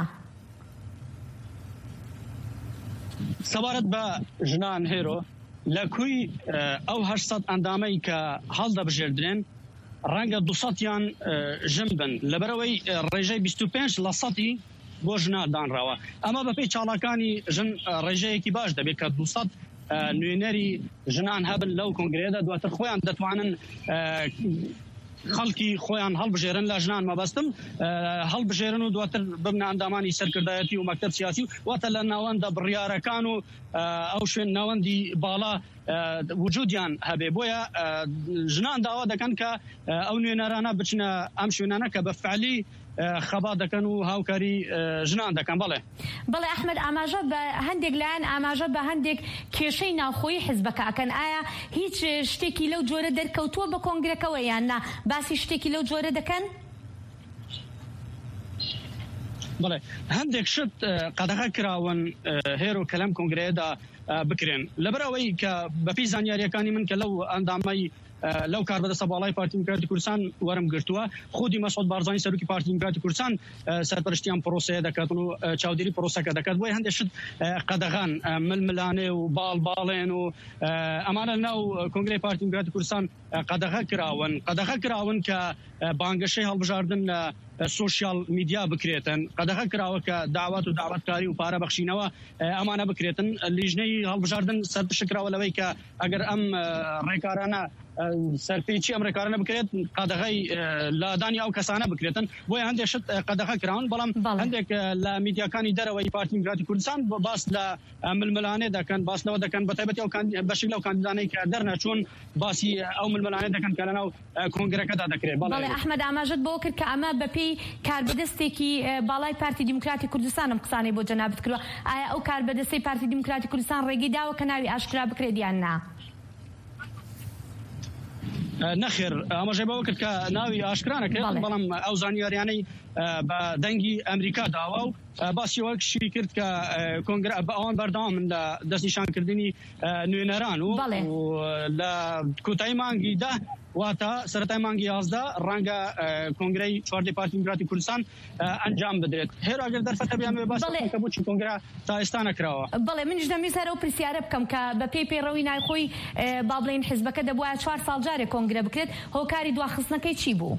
سەبارەت بە ژنان هێرۆ لە کوی ئەو 800 ئەندامەی کە هەڵدەبژێردرێن ڕەنگە 200یان ژن بن لەبەرەوەی ڕێژەی 25% بۆ ژنا دانراوە ئەمە بەپێی چاڵەکانی ژن ڕێژەیەکی باش دەبێت کە 200 نوێنەری ژنان هەبن لەو کۆنگرەیەدا دواتر خۆیان دەتوانن خەڵکی خۆیان هەڵبژێرن لە ژنان مەبەستم هەڵبژێرن و دواتر ببنە ئەندامانی سەرکردایەتی و مەکتەب سیاسی واتە لە ناوەندە بڕیارەکان و ئەو شوێن ناوەندی باڵا وجودیان هەبێ بۆیە ژنان داوا دەکەن کە ئەو نوێنەرانە بچنە ئەم شوێنانە کە بە فعلی خەبا دەکەن و هاوکاری ژنان دەکەن بەڵێ ئەحمەد ئاماژە بە هەندێک لایەن ئاماژە بە هەندێک کێشەی ناوخۆیی حیزبەکەکەن ئایا هیچ شتێکی لەو جۆرە دەرکەوتووە بە کۆنگرەکەوە یان نا باسی شتێکی لەو جۆرە دەکەن بەڵێ هەندێک شت قەدەغە کراون هێرۆ کە لەم کۆنگرەیەدا بکرێن لەبەرەوەی کە بەپێی زانیاریەکانی من کە لەو ئەندامەی لەو کاربەدەستە باڵای پارتی دیموکراتی کوردستان وەرم گرتووە خودی مەسعود بارزانی سەرۆکی پارتی دیموکراتی کوردستان سەرپەرشتیان پرۆسەیە دەکاتن و چاودێری پرۆسەکە دەکات بۆی هەندێک شت قەدەغان ململانێ و باڵێن و ئەمانە ناو کۆنگرەی پارتی دیموکراتی کوردستان قەدەغە کراون کە بانگەشەی هەڵبژاردن لە سوشیال میدیا بکرێتن قەدەغە کراوە کە داوات و داواتکاری و پارە بەخشینەوە ئەمانە بکرێتن لیژنەی هەڵبژاردن سەرپشکراوە لەوەی کە ئەگەر ئەم ڕێکارانە سەرپێچی ئەم ڕێکارانە بکرێت قەدەغەی لادانی ئەو کەسانە بکرێتن بۆیە هەندێک شت قەدەغە کراون بەڵام هەندێک لە میدیاکانی دەرەوەی پارتی دیموکراتی کوردستان باس لە ململانێ دەکەن باس لەوە دەکەن بەتایبەتی ئەو بەشی لەو کاندیدانەی کە دەرنەچوون باسی ئەو ململانێ دەکەن کە لەناو کۆنگرەکەدا دەکرێت بەڵێ ئەحمەد ئاماژەت بۆ کرد کە ئەمە بەپێی کاربەدەستێکی باڵای پارتی دیموکراتی کوردستانم قسانەی بۆ جەنابەت کردووە ئایا ئەو کاربەدەستەی پارتی دیموکراتی کوردستان ڕێگەی داوە کە ناوی ئاشکرا بکرێت یان نا نەخێر ئاماژەی بەوە کرد کە ناوی ئاشکرا نەکرێت بەڵام ئەو زانیاریانەی بە دەنگی ئەمریکا داوا و باسی وەکشی کرد کە کۆنگرە بە ئەوان بەردەوام من لە دەستنیشانکردنی نوێنەران و لە کۆتایی مانگی ده واتە سەرەتای مانگی 11 ڕەنگە کۆنگرەی چواردەی پارتی دیموکراتی کوردستان ئەنجام بدرێت هێرو ئەگەر دەرفەتە بیان باسی کە بۆچی کۆنگرە تا ئێستا نەکراوە بەڵێ منیش دەمویست ئەو پرسیارە بکەم کە بە پێی پەیڕەوی نایخۆی با بڵێن حیزبەکە دەبووە 4 ساڵ جارێک کۆنگرە بکرێت هۆکاری دواخستنەکەی چی بوو؟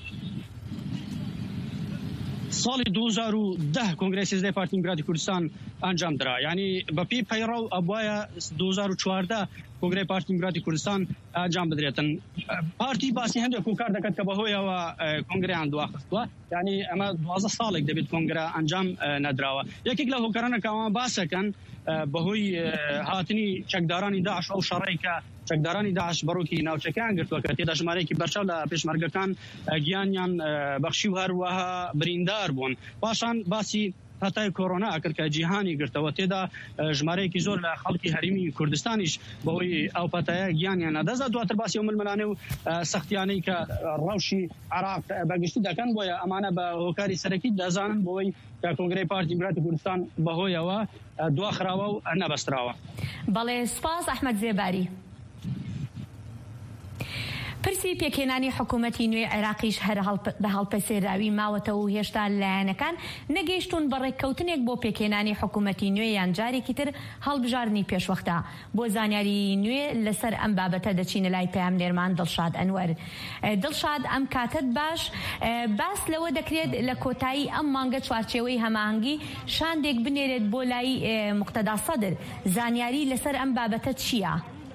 ساڵی 2010 کۆنگرەی 13 پارتی دیموکراتی کوردستان ئەنجام درا یعنی بەپێی پەیڕەو ئەبوایە 2014 کۆنگرەی پارتی دیموکراتی کوردستان ئەنجام بدرێتن پارتی باسی هەندێک هۆکار دەکات کە بەهۆیەوە کۆنگرەیان دواخستووە یعنی ئەمە 12 ساڵێک دەبێت کۆنگرە ئەنجام نەدراوە یەکێک لە هۆکارانە کە ئەوان باسەکەن بەهۆی هاتنی چەکدارانی داعش ئەو شەڕەی کە چەکدارانی داعش بەڕۆکی ناوچەکان گرتووە کە تێدا ژمارەیەکی بەرچاو لە پێشمەرگەکان گیانیان بەخشی و هەروەها بریندار بوون پاشان باسی هەتای کۆڕۆنا ئەکرد کە جیهانی گرتەوە تێدا ژمارەیەکی زۆر لە خەڵکی هەرێمی کوردستانیش بەهۆی ئەو پەتایە گیانیان نەدەزا دواتر باسی ئەو ململانێ و سەختیانەی کە ڕەوشی عێراق بەگشتی دەکەن بۆیە ئەمانە بە هۆکاری سەرەکی دەزانن بۆی کە کۆنگرەی پارتی دیموکراتی کوردستان بەهۆیەوە دواخراوە و نەبەستراوە بەڵێ سپاس ئەحمەد زێباری پرسی پێکهێنانی حکوومەتی نوێ عێراقیش هەر بە هەڵپەسێراوی ماوەتەوە و هێشتا لایەنەکان نەگەیشتون بە ڕێککەوتنێک بۆ پێکهێنانی حکوومەتی نوێ یان جارێکی تر هەڵبژاردننی پێشوەختە. بۆ زانیاری نوێ لەسەر ئەم بابەتە دەچینە لای پەیامنێرمان دڵشاد ئەنوەر. دڵشاد، ئەم کاتت باس لەوە دەکرێت لە کۆتایی ئەم مانگە چوارچێوەی هەماهەنگی شاندێک بنێرێت بۆ لای موقتەدا سەدر. زانیاری لەسەر ئەم بابەتە چییە؟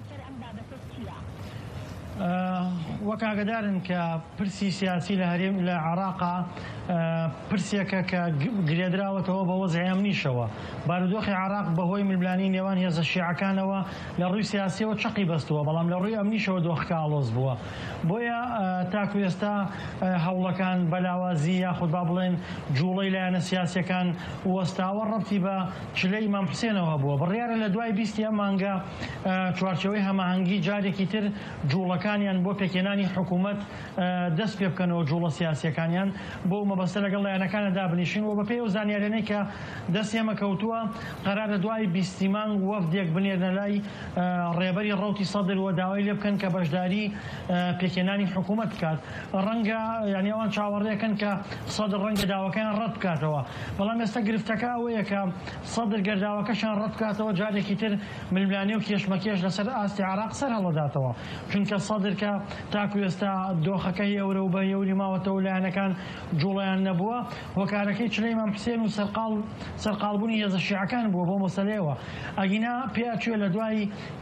وەکاگەدارن کە پرسی سیاسی لە هەرێم لە عێراقا پرسێکە کە گرێدراوەتەوە بە وەزعی ئەمنیشەوە. بارودۆخی عێراق بەهۆی ململانی نێوان هێزە شیعەکانەوە لە ڕووی سیاسیەوە چەقی بەستووە، بەڵام لە ڕووی ئەمنیشەوە دۆخەکە ئاڵۆز بووە. بۆیە تاکو ئێستا هەوڵەکان بەلاوازی یاخود با بڵێن جوڵەی لایەنە سیاسیەکان وەستاوە ڕەبتی بە چلەی ئیمام حوسێنەوە بووە. بڕیارە لە دوای 20 ئەم مانگە چوارچێوەی هەماهەنگی جارێکی تر جوڵەکانیان بۆ پێکهێنانی حکوومەت دەست پێ بکەنەوە، جوڵە سیاسیەکانیان بۆ مەبەستە لەگەڵ لایەنەکانە دابنیشین و بە پێی ئەو زانیاریانەی کە دەستێمە کەوتووە قەرارە دوای 20 مانگ وەفدێک بنێرنە لای ڕێبەری ڕەوتی سەدر و داوای لێ بکەن کە بەشداری پێکهێنانی حکوومەت بکات. ڕەنگە یعنی ئەوان چاوەڕێکن کە سەدر ڕەنگە داواکەیان ڕەت بکاتەوە، بەڵام ئێستا گرفتەکە ئەوەیە کە سەدر گەرداوەکەشان ڕەت بکاتەوە، جارێکی تر ململانی و کێشمەکێش لەسەر ئاستی عێراق سەر هەڵەداتەوە. چونکە سەدر کە تاکو ئێستا دۆخەکەی ئەورە و بە هێوری ماوەتەوە لایەنەکان جوڵیان نەبووە، هۆکارەکەی چلەی ئیمام حوسێن و سەرقاڵبوونی هێزە شیعەکان بووە بۆ مەسەلەیەوە. ئەگینا پێچوێ لە دوای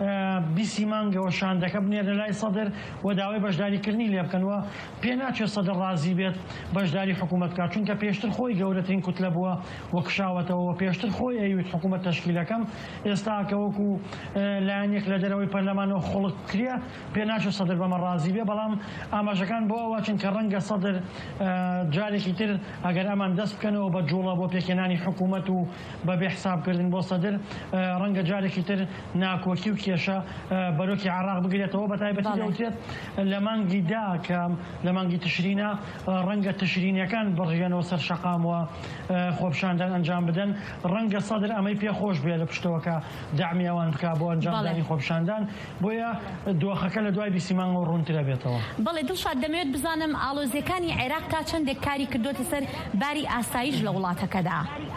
20 مانگەوە شاندەکە بنێرنە لای سەدر و داوای بەشداریکردنی لێ بکەنەوە. پێ ناچێت سەدر ڕازی بێت بەشداری حکوومەت بکات، چونکە پێشتر خۆی گەورەترین کوتلە بووە و کشاوەتەوە، پێشتر خۆی ئەیوێت حکوومەت تەشکیلەکەم. ئێستا کە وەکو لایەنێک لە دەرەوەی پەرلەمانەوە خۆڵک کرێ، پێ ناچێت سەدر بەمە ڕازی بێ، بەڵام ئاماژەکان بۆ ئەوە چون کە ڕەنگە سەدر جارێکی تر ئەگەر ئەمان دەست بکەنەوە بە جوڵە بۆ پێکهێنانی حکوومەت و بە بێحسابکردن بۆ سەدر، ڕەنگە جارێکی تر ناکۆکی و کێشە بەرۆکی عێراق بگرێتەوە. بەتایبەتی دەوترێت لە مانگی دا کە لە مانگی تشرینە ڕەنگە تشرینیەکان بڕژێنەوە سەر شەقامەوە خۆپشاندان ئەنجام بدەن، ڕەنگە سەدر ئەمەی پێخۆش بێ لە پشتەوە کە داعمی ئەوان بکا بۆ ئەنجامدانی خۆپشاندان، بۆیە دۆخەکە لە دوای 20 مانگەوە ڕوونترە بێتەوە. بەڵێ دڵشاد، دەمەوێت بزانم ئاڵۆزیەکانی عێراق تا چەندێک کاری کردوتە سەر باری ئاسایش لە وڵاتەکەدا؟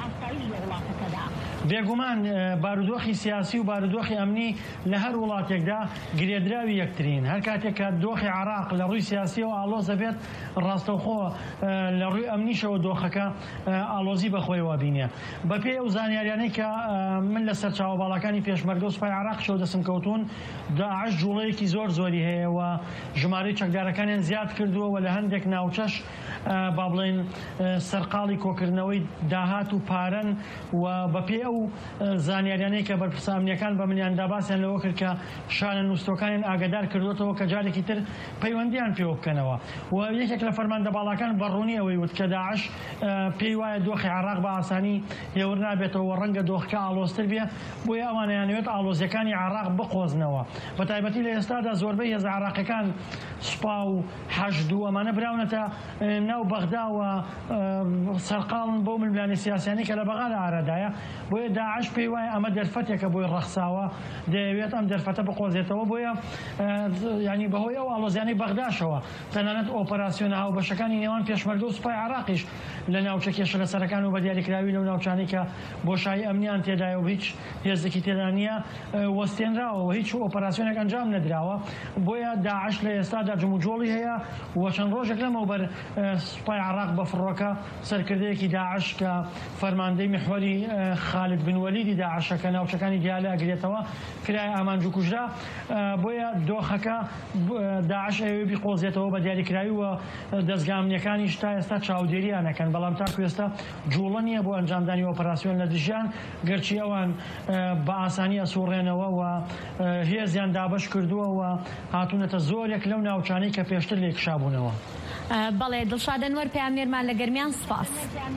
بێگومان بارودۆخی سیاسی و بارودۆخی ئەمنی لە هەر وڵاتێکدا گرێدراوی یەکترین. هەر کاتێک کە دۆخی عێراق لە ڕووی سیاسیەوە ئاڵۆز دەبێت، ڕاستەوخۆ لە ڕووی ئەمنیشەوە دۆخەکە ئاڵۆزی بەخۆیەوە بینێ. بەپێی ئەو زانیاریانەی کە من لە سەر چاوەباڵەکانی پێشمەرگە و سوپای عێراقیشەوە دەسم کەوتون، داعش جوڵەیەکی زۆری هەیە و ژمارەی چەکدارەکانیان زیاد کردووە و لە هەندێک ناوچەش با بڵێن سەرقاڵی کۆکردنەوەی داهات و پارەن و بەپێی ئەو زانیاریانەی کە بەرپرسامنیەکان بە منیاندا باسییان لەوە کرد کە شانە نووسۆکانیان ئاگدار کردوێتەوە کە جارێکی تر پەیوەندیان پێوە بکەنەوە. و یەکێک لە فەرماندەباڵەکان بەڕوونی ئەوەی وت کە داعش پێی وایە دۆخی عێراق بە ئاسانی هێور نابێتەوە، ڕەنگە دۆخەکە ئاڵۆزتر بێ، بۆیە ئەوانەیانەوێت ئاڵۆزیەکانی عێراق بقۆزنەوە. بەتایبەتی لە ئێستادا زۆربەی هێزە عێراقیەکان سوپا و حەشد و ئەمانە براونەتە ناو بەغدا و سەرقاڵن بۆ ململانی سیاسیانی کە لە بەغدا ئارەدایە. بۆیە داعش پێی وایە ئەمە دەرفەتێکە بۆی ڕەخساوە، دەیەوێت ئەم دەرفەتە بقۆزێتەوە. بۆیە ینی بەهۆی ئەو ئاڵۆزیانەی بەغداشەوە تەنانەت ئۆپەراسیۆنە هاوبەشەکانی نێوان پێشمەرگە و سوپای عێراقیش لە ناوچە کێشە لەسەرەکان و بە دیاریکراوی لەو ناوچانەی کە بۆشایی ئەمنیان تێدایە و هیچ هێزێکی تێدا نییە وەستێنراوە و هیچ ئۆپەراسیۆنێک ئەنجام نەدراوە. بۆیە داعش لە ئێستادا جموجۆڵی هەیە و چەند ڕۆژێک لەمەوبەر سوپای عێراق بە فڕۆکە سەرکردەیەکی داعش کە فەرماندەی محوەری خالد بن وەلیدی داعشە کە ناوچەکانی دیالە ئەگرێتەوە کرای ئامانج و کوژرا. بۆیە دۆخەکە داعش ئەوێ بیقۆزێتەوە بە دیاریکراوی و دەستگامنیەکانی تا ئێستا چاودێریانەکەن، بەڵام تاکو ئێستا جوڵە نییە بۆ ئەنجامدانی ئۆپەراسیۆن لە دژیان، گەرچی ئەوان بە ئاسانی ئەسوڕێنەوە و هێزیان دابش کردووە و هاتوونەتە زۆرێک لەو ناوچانەی کە پێشتر لێ کشابوونەوە. بەڵێ دڵشاد ئەنوەر، پەیامنێرمان لە گەرمیان سپاس.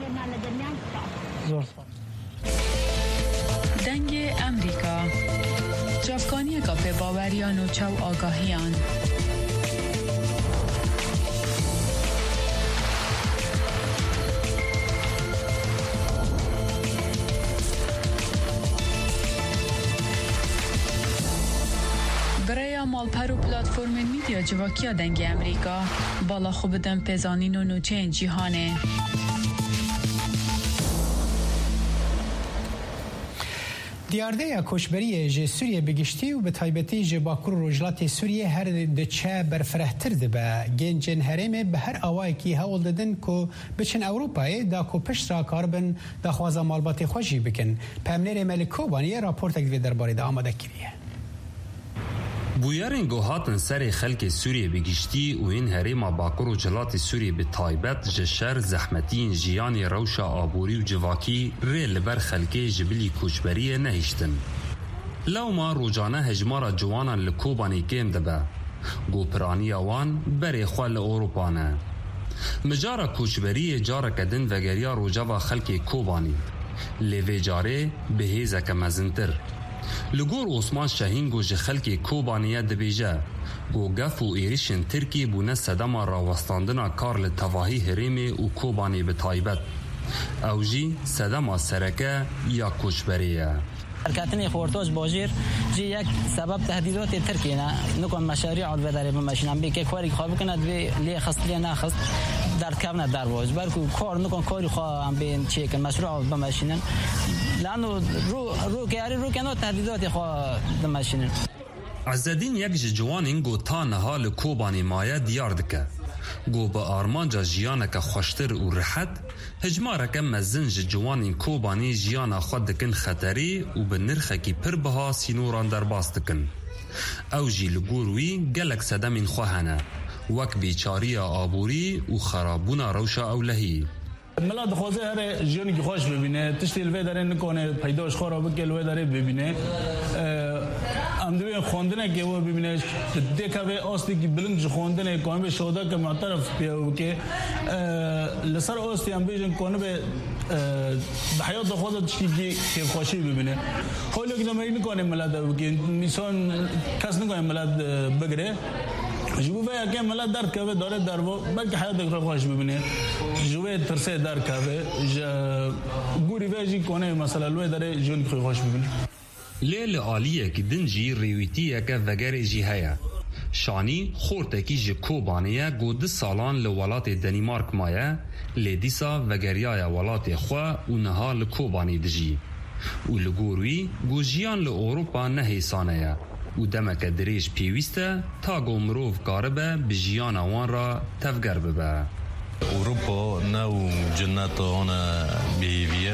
زۆر سپاس. دەنگی ئەمریکا جافکانیەکە پێباوەریان و چاو ئاگاهیان. برای مالپر و پلاتفورم میدیا جواکیا دنگ امریکا بالا خوب دم پزانین و نوچه جیهانه. دیارده کوچبری ج سوریه بگشتی و به تایبتی ج باکور روجلات سوریه هر دچه برفرهتر دبه گنجن هرم به هر آوای کی هول ددن کو بچن اروپای دا کو پشت را کاربن دا خوازا مالبات خوشی بکن پمنر ملکوبانی راپورت اگوی درباره دا آماده کریه. بویارن گوهاتن سر خلک سوریه بگشتی و این هرم باکور و جلات سوریه به تایبت جشر زحمتین جیانی روشا آبوری و جواکی ری لبر خلکه جبلی کوچبری نهشتن. لو ما روجانه هجمارا جوانان لکوبانی کم دبه گوپرانی آوان بری خوال اوروپانه مجارا کوچبری جارا کدن وگریا روجاوا خلک کوبانی لیوی جاره به هیزک مزنتر لگور عثمان شاهین گوش خلکی کوبانیه دبیجه گو گف و ایریشن ترکی بونه صدام راوستاندنا کار لتواهی هرمی و کوبانی به تایبت او جی صدام سرکه یا کوچبریه حرکتنی خورتوش باجیر جی یک سبب تهدیدات ترکیه نکن مشاريع عضو داره بمشینم بی که کاری خواب کند لی خستلی نخست در کبنه در واج برکو کار نکن کاری خواهم بین چیکن مشروع بمشینن لانه رو کاری رو کنه تهدیدات خواه بمشینن. عزدین یک جوان اینگو تا نهال کوبانی مایه دیار دکه گو به آرمانجا جیانک خوشتر و رحت هجمارک مزن جوان این کوبانی جیانا خود دکن خطری و به نرخکی پر بها سینوران در باز دکن او جی لگوروی گلک صدم این خواهنه وک بیچاری آبوری و خرابونا روشا اولهی ملاد خوازه هر جیانی که خوش ببینه تشتی الوی داره نکنه پیداش خورا بکه الوی داره ببینه امدوی خوندنه که او ببینه دیکاوی آستی که بلند خوندنه کنه به شوده که معترف بیاو که لسر آستی هم بیشن کنه به حیات خوازه تشتی که خوشی ببینه حالا که نمایی نکنه ملاد که میسان کس نکنه ملاد بگره جوبه اگه ملاد درد که داره در و بلکه حیات رو خوش ببینه جوبه ترسه درد که گوری ویجی کنه مثلا لوی داره جون که خوش ببینه لیل عالیه که دنجی ریویتیه که وگر جی هیا شانی خورته که جی کوبانیه گود سالان لولات دنیمارک مایه لیدیسا وگریای ولات خواه و نها لکوبانی دجی و لگوروی گوجیان لأوروپا نهیسانه و دمک دریج پیوسته تا گمروف کاربه بجیان آوان را تفگر ببه أوروبا نو جنات هنا بيبيا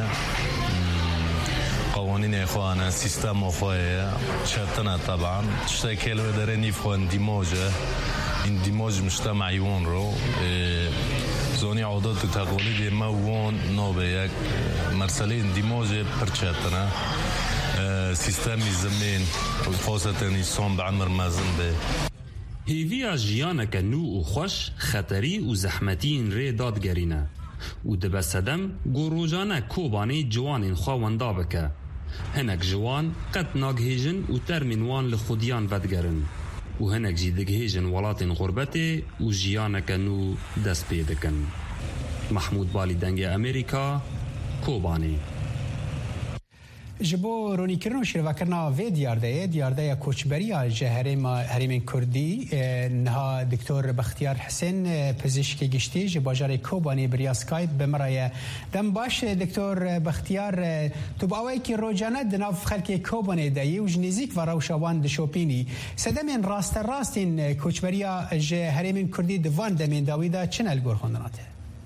قوانين إخوانا سيستم أخويا شرطنا طبعا تشتكل ودرني فو اندماج مجتمعي ونرو زوني عادات تقاليد ما وون نوبيك مرسلة اندماج برشتنا سيستم الزمين خاصة إنسان بعمر مازن به هیویا جیانک نو و خوش خطری و زحمتین ری دادگرینه و دبه سدم گروجانه کوبانی جوانین خواوندا بکه هنک جوان قد ناگهیجن و ترمینوان لخودیان ودگرن و هنک جی دگهیجن ولاتین غربته و جیانک نو دست پیدکن. محمود بالی دنگ امریکا کوبانی جبو رونی کرنو شروکرنا و دیارده کوچبری هرم کردی نها دکتر بختیار حسین پزشکی گشتی جباجار کوبانی بریا سکایپ بمرای دم باش دکتر بختیار تو باوی که روزانه دناف خلک کوبانی دایی و جنیزیک و روشوان دشوپینی سدمین راستین کوچبری هرم کردی دوان دمین داویدا چن الگور خوندناته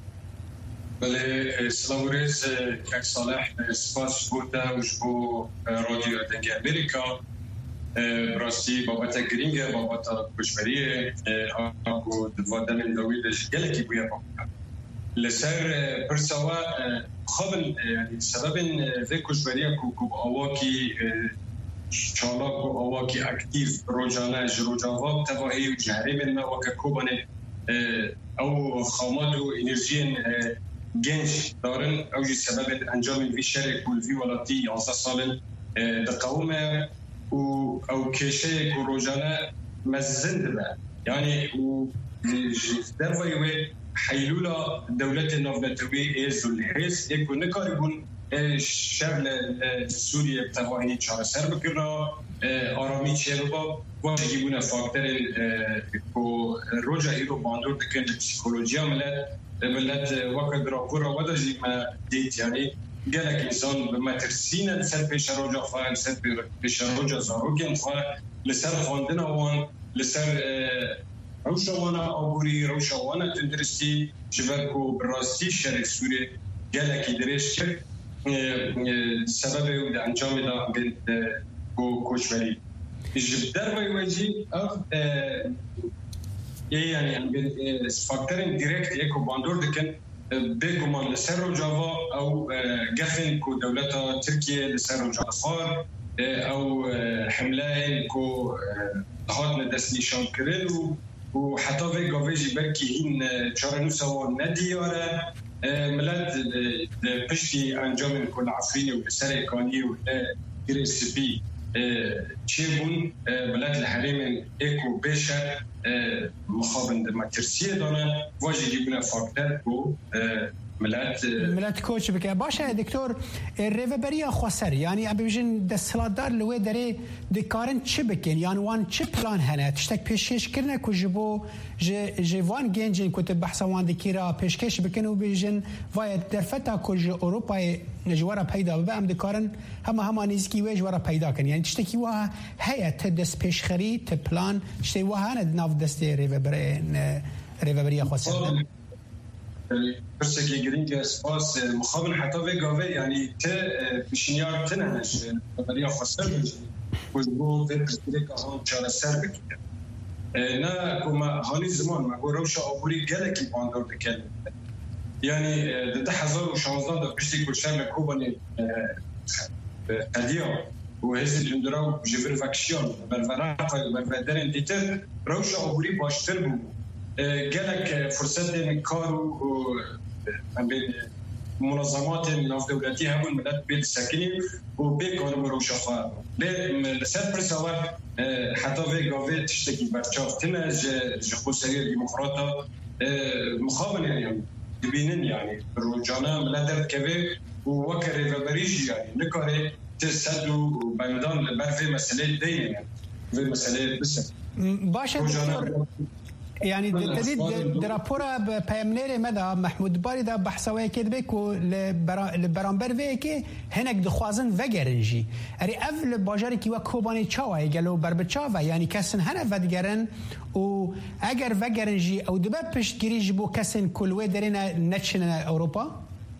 بله سلام ورز که صالح سپاس بوده و جبو رادیو دنگ امریکا راستی بابت گرینگ بابت کشوریه آگو دوادن من دویدش گلکی بویا بابت لسر پرسوا خوابن سبب وی کشوریه که آواکی چالاک و آواکی اکتیو روزانه جروجاواب تواهی و جهری من مواقع کوبانه او خامات و انرژین گنج دارن اوجی سبب انجام وی شرک و وی ولاتی 11 سال دقومه او کشه که روزانه مزند به یعنی در وی حیلولا دولت نافنتوی ایز و الحیز یک نکاری بون شر سوریه تواهی چاره سر بکرنا آرامی چه با واجهی بونه فاکتر که روژا ایرو باندور دکن پسیکولوژیا ملت وقت راپورا ودا جیما دیت یعنی گلک انسان به مترسین سر پیش روژا خواهد سر پیش روژا زاروگین خواهد لسر خواندن آوان لسر روشوانا آبوری روشوانا تندرستی جبرکو براستی شرک سوری گلکی درش کرد سبب انجام دا کوچبری در وجه یعنی فاکترین دایرکت یک باندور دکن بگمان لسر و جاوا او گخن کو دولتا ترکیه لسر و جاوا او حمله کو هات ندست نشان کرد و حتی وی گاویجی برکی این چاره نوسا ندیاره ملت پشتی انجام کل عفرینی و سر اکانی و گریسپی چه بون ملت الحریم اکو بشه مخابند مترسیه دانه واجه دیبونه فاکتر کو ملت کوچ بکه باشه دکتر ریوبری خسر یعنی ام ببینن دستلاتدار لوی داره دکارن چه بکن یعنی وان چه پلان هنه تشتک پیشکش کرنه کو جبو جوان گنجین کو بحث وان دکیرا پیشکش بکن و ببینن وای درفتا کو اروپا نجوارا پیدا به ام دکارن هم نزکی وی جوارا پیدا کن یعنی تشتکی وا هیئت دست پیشخری ت پلان تشتی وا هنه ناف دست ریوبری خسر برسکی گرینگ اسپاس مخابن حتی و گاوه یعنی ته پیشنیار تنهش برای خسر بجید کجبو و پرسیده که هم چاره سر بکید نه کما هانی زمان مگو روش آبوری گلکی باندور دکل یعنی ده 2016 دا پشتی کشتر کوبانی قدیا و هزی جندرا و جبر وکشیان برودرین دیتر روش آبوری باشتر بود گلک فرصت کار و منظمات ناف دولتی همون ملت بید سکنی و بیکار مروش خواهد لسر پرساور حتی وی گاوه تشتکی برچافتنه جخو سریر دموکراتا مخابن یعنی ببینن یعنی روجانه ملت درد که و وکر ریوبریش یعنی نکاره تسد و بندان بر وی مسئله دینه یعنی وی مسئله بسن باشه يعني در راپورا پیامنر مدا محمود باری دا بحثوای کد بکو لبرانبر وی که هنگ دخوازن وگرنجی اری اول باجاری کی و کوبانی چاوای گلو بربچاوا یعنی کسن هنه ودگرن و اگر وگرنجی او دبه پشت گریج بو کسن کلوه درین نچن اروپا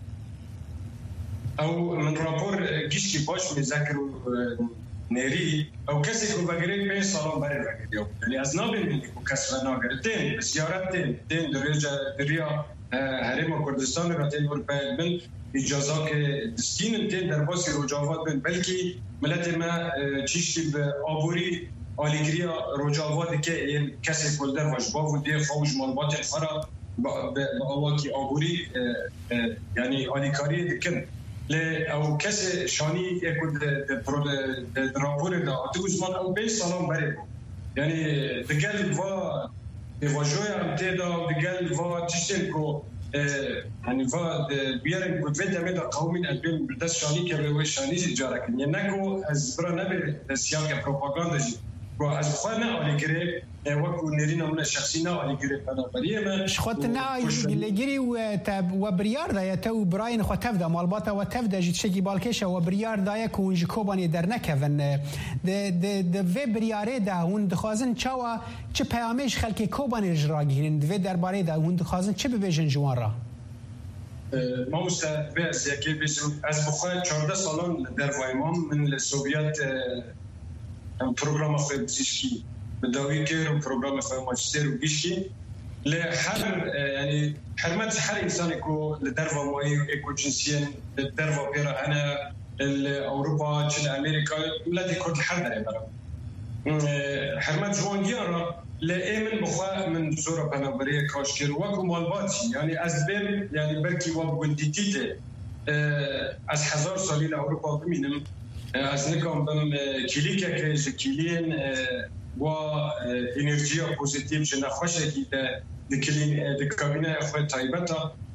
او من راپور گیشکی باش میذکرو نری او کسی که وگرید به سالان برای وگریو یعنی از نابینید که کسی ناگرد تین بسیارت تین دریا حریم کردستان را تین اروپایی بین اجازه که دستین تین در باسی روجاوات بین بلکه ملت ما چیشتی به آبوری آلیگری روجاواتی که این کسی کلدر وجبا و دی خوش مالبات فرا به آواکی آبوری یعنی آلیکاری دکن او کسی شانی یکود راپور دا اتوزمان او به سلام بره یعنی دگل و واجوی هم تیدا دگل و تشتن کو یعنی و بیارن کو ویدم دا قومین البین دست شانی که به شانی جاره کن یعنی نکو از برا نبی سیاق پروپاگاندا جی و از خود نه آلیگری وکو نرین اون شخصی نه آلیگری پنابریه من خود نه آلیگری و بریار دایا تو براین خود تفده مالباتا و تفده جید شکی بالکشه و بریار دایا که اونجی کوبانی در نکون ده وی بریاره ده اون دخوازن چه پیامش خلکی کوبانی اجرا گیرن ده درباره ده اون دخوازن چه ببیجن جوان را ما مستعد از یکی بیشتر از بخواه 14 سالان در وایمان من سوویت پروگرام خواه بزیشکی بداوی که و پروگرام خواه ماجستر و بیشکی لحر یعنی حرمت هر انسانی که لدروا مایی و اکو جنسیین لدروا بیره هنه اروپا چل امریکا ولادی کرد الحر داره برام حرمت جوانگیان را لئیمن بخواه من زورا پنابریه کاشکر وکو مالباتی یعنی از بیم یعنی برکی و بگندیتیده از 1000 سالی لأوروپا بمینم از نکام بم کلیکه که کلین و انرژی پوزیتیو چه نخوشه که دکلین دکابینه خود تایبتا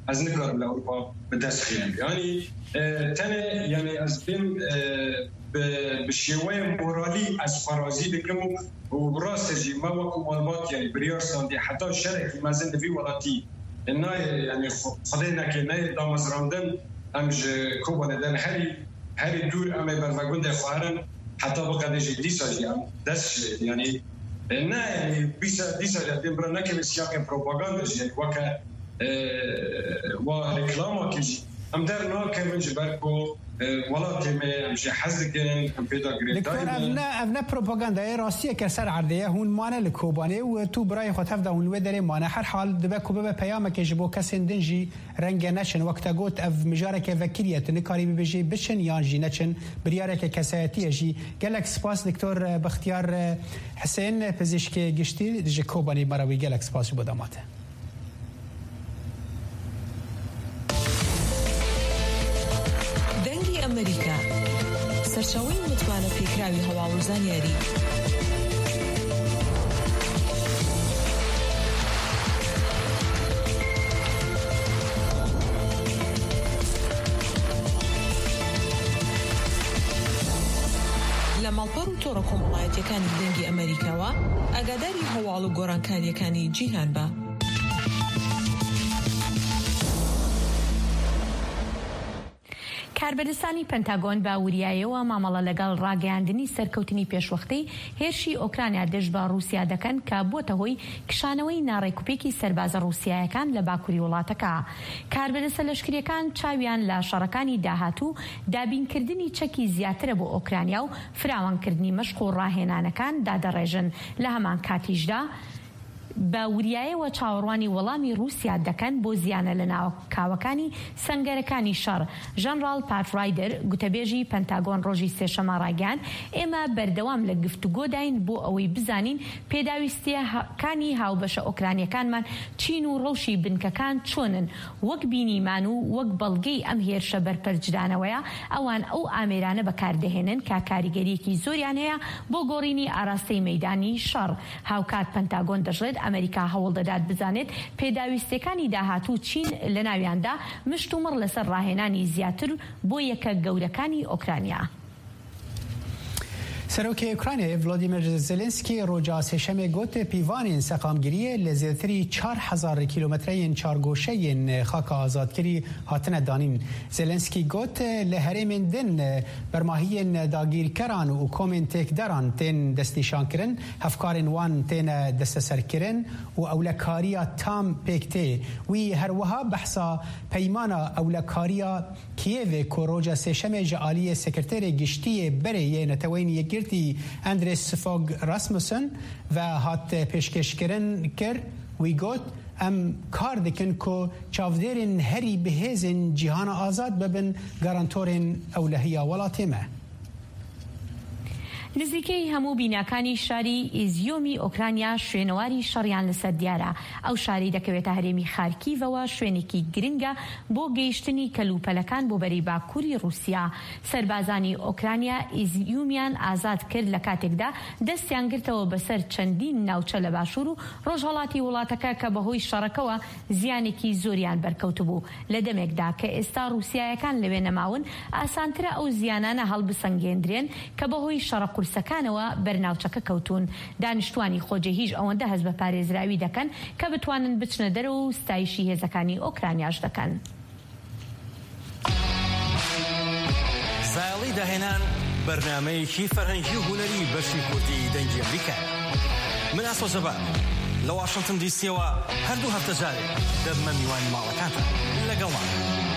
از نکارم لأوروبا بدست خیام یعنی تنه یعنی از بین به شیوه مورالی از فرازی بکرم و راست جی ما وکو معلومات یعنی بریارستان دی حتی شرکی مازن دوی ولاتی نه یعنی خدای نکه نه دامز راندن امج کوبا ندن هری دور اما برمگونده خواهرن حتی بقدر دیسا جی هم دست یعنی نه یعنی دیسا جی دیم برا نکه بسیاق پروپاگانده جی وکه و رکلاما که جی هم در ناکه منج برکو ولاتی می همشه حزدگن هم پیدا گرید دکتر افنا پروپاگاندا راستیه که سر عرضه هون مانه لکوبانه و تو برای خود هفته هون و داره مانه هر حال دبه کوبه پیام که جبو کسی دنجی رنگ نشن وقتا گوت اف مجاره که وکیلیت نکاری ببیجی بشن یا جی نچن بریاره که کسایتی جی گلک سپاس دکتر بختیار حسین پزشک گشتی دج کوبانی مراوی گلک سپاس بوداماته ئەمریکا سەرچاوەی متمانە پێکراوی هەواڵ و زانیاری لە ماڵپەڕ و تۆڕە کۆمەڵایەتیەکانی دەنگی ئەمریکاوە ئاگاداری هەواڵ و گۆڕانکاریەکانی جیهان بە. کاربەدەستانی پەنتاگۆن باوریایەوە مامەڵە لەگەڵ ڕاگەیاندنی سەرکەوتنی پێشوەختەی هێرشی ئۆکرانیا دەست بە رووسیا دەکەن کە بۆتە هۆی کشانەوەی ناڕێکوپێکی سەربازە رووسیایەکان لە باکووری وڵاتەکە. کاربەدەستە لەشکریەکان چاویان لە شەڕەکانی داهاتوو دابینکردنی چەکی زیاترە بۆ ئۆکرانیا و فراوانکردنی مەشق و ڕاهێنانەکان دادەڕێژن. لە هەمان کاتیشدا باوریایەوە چاوەڕوانی وەڵامی رووسیا دەکەن بۆ زیانە لە ناوکاوەکانی سەنگەرەکانی شەڕ. ژەنڕاڵ پات رایدەر گوتەبێژی پەنتاگۆن ڕۆژی سێشەمە ڕاگەیاند ئێمە بەردەوام لە گفتوگۆداین بۆ ئەوەی بزانین پێداویستیەکانی هاوبەشە ئۆکرانیەکانمان چین و ڕەوشی بنکەکان چۆنن. وەک بینیمان و وەک بەڵگەی ئەم هێرشە بەرپەرجدانەوەیە ئەوان ئەو ئامێرانە بەکاردەهێنن کە کاریگەریەکی زۆریان هەیە بۆ گۆڕینی ئاراستەی مەیدانی شەڕ. هاوکات پەنتاگۆن دەژێت ئەمریکا هەوڵ دەدات بزانێت پێداویستەکانی داهاتوو چین لە ناویاندا مشت و مڕ لەسەر ڕاهێنانی زیاتر بۆ یەکە گەورەکانی ئۆکرانیا. سەرۆکی ئوکراینای ڤلۆدیمیر زێلێنسکی ڕۆژا سێشەمێ گوت پیوانên سەقامگiriye li zêtirî 4,000 kîlometreyên çargoşeyên xaka azadkirî hatine danîn. Zelenskî got li herêmên din bermahiyên dagîrkeran û komên têkderan tên destnîşankirin, hevkarên wan têne desteserkirin û ewlekariya tam pêk tê. Wî her wiha behsa peymana ewlekariya Kiyevê ku roja sêşemê ji aliyê sekreterê giştiyê berê yê neteweyên yekgirtî Andres Fogh Rasmussen ve hat pêşkêşkirin kir. Wî got em kar dikin ku çavdêrên herî bihêzên cîhana azad bibin garantorên ewlehiya welatê me. نزیکەی هەموو بیناکانی شاری ئیزیۆمی ئۆکرانیا شوێنەواری شەڕیان لەسەر دیارە. ئەو شاری دەکەوێتە هەرێمی خارکیڤەوە شوێنێکی گرنگە بۆ گەیشتنی کەلوپەلەکان بۆ بەری باکووری رووسیا. سەربازانی ئۆکرانیا ئیزیۆمیان ئازاد کرد لە کاتێکدا دەستیان گرتەوە بەسەر چەندین ناوچە لە باشوور و ڕۆژهەڵاتی وڵاتەکە کە بەهۆی شەڕەکەوە زیانێکی زۆریان بەرکەوت بوو. لە دەمێکدا کە ئێستا رووسیایەکان لەوێ نەماون ئاسانترە ئەو زیانانە هەڵبسەنگێندرێن کە بەهۆی شەڕە قورسەکانەوە بەرناوچەکە کەوتون. دانیشتوانی خۆجێ هیچ ئەوەندە هەست بە پارێزراوی دەکەن کە بتوانن بچنە دەرەوە و ستایشی هێزەکانی ئۆکرانیاش دەکەن. ساڵی داهێنان بەرنامەیەکی فەرهەنگی و هونەری بەشی کوردی دەنگی ئەمریکا. من ئاسۆ زەبان لە واشنگتن دیسیەوە هەردوو هەفتە جارێک دەبمە میوانی ماڵەکانتە لەگەڵمان.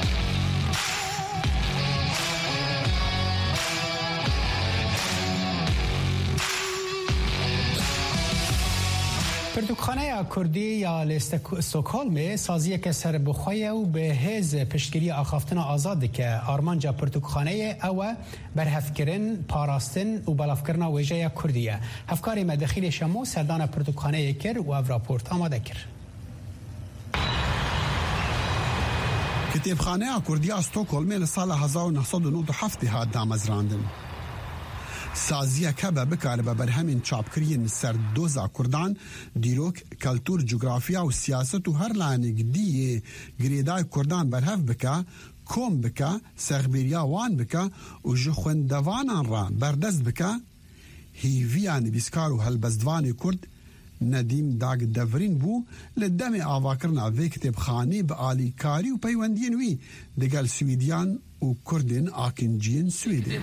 پرتوکخانه کردی یا استکهلم سازیه که سر بخواه و به هز پشتگیری آخافتن آزاد که آرمانجا پرتوکخانه او برهفکرن، پاراستن و بلافکرن ویژه کردیه. هفکاری مدخیل شمو سردان پرتوکخانه کر و او راپورت آماده کر. کتابخانه کردی استکهلم لسال 1997 هات دامزراندن. سازیه که بکار ببرهمین چاپکرین سر دوزا کردان دیروک کلتور جغرافیا و سیاست و هر لانگ دیه گریدای کردان برهف بکا کوم بکا سغبیریا وان بکا و جخوندوانان را بردست بکا هیویان بیسکار و هلبزدوان کرد ندیم داگ دورین بو لدم آواکرنا وی کتابخانه به آلیکاری و پیوندین وی دگل سویدیان و کردین آکنجین سویدی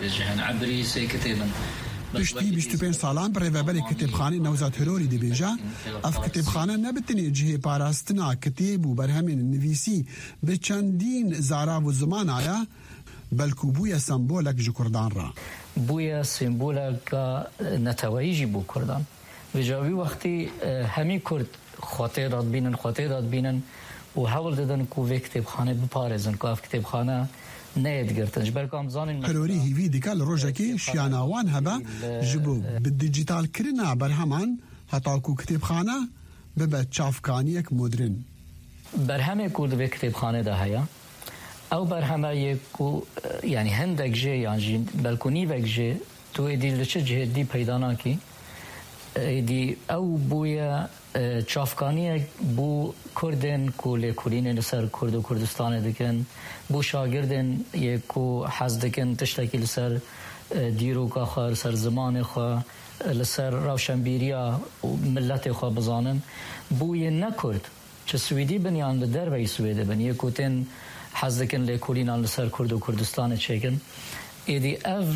پشتی 25 سالان پر رهبر کتابخانه نوزاد هروری دی بیجا اف کتابخانه نبتنی جهه پاراستنا کتاب و برهمین نویسی به چندین زارا و زمان آیا بلکو بویا سمبولک جو کردان را بویا سمبولک نتوایجی بو کردان و جاوی وقتی همی کرد خاطرات بینن و حول دادن که وی کتابخانه بپارزن که اف کتابخانه نید گرتنش برکام زانین هروری هیوی دیکال روژکی شیاناوان هبا جبو بالدیجیتال کرنا برهمان حتی کو کتابخانه ببه چافکانیک مدرن برهمه کرد وی کتابخانه ده هیا او برهمه یکو یعنی هندک جه یعنی بلکونی وک جه تو ایدی لچه جه دی پیدانا کی ایدی او بویا چافکانی بو کردن کو لیکولین لسر کرد و کردستان دکن بو شاگردن یکو حز دکن تشتکی لسر دیرو که خواه لسر زمان خواه لسر روشنبیریا و ملت خواه بزانن بوی نکرد چه سویدی بنیان به در وی سویده بن یکو تن حز دکن لیکولین لسر کرد و کردستان چکن ایدی او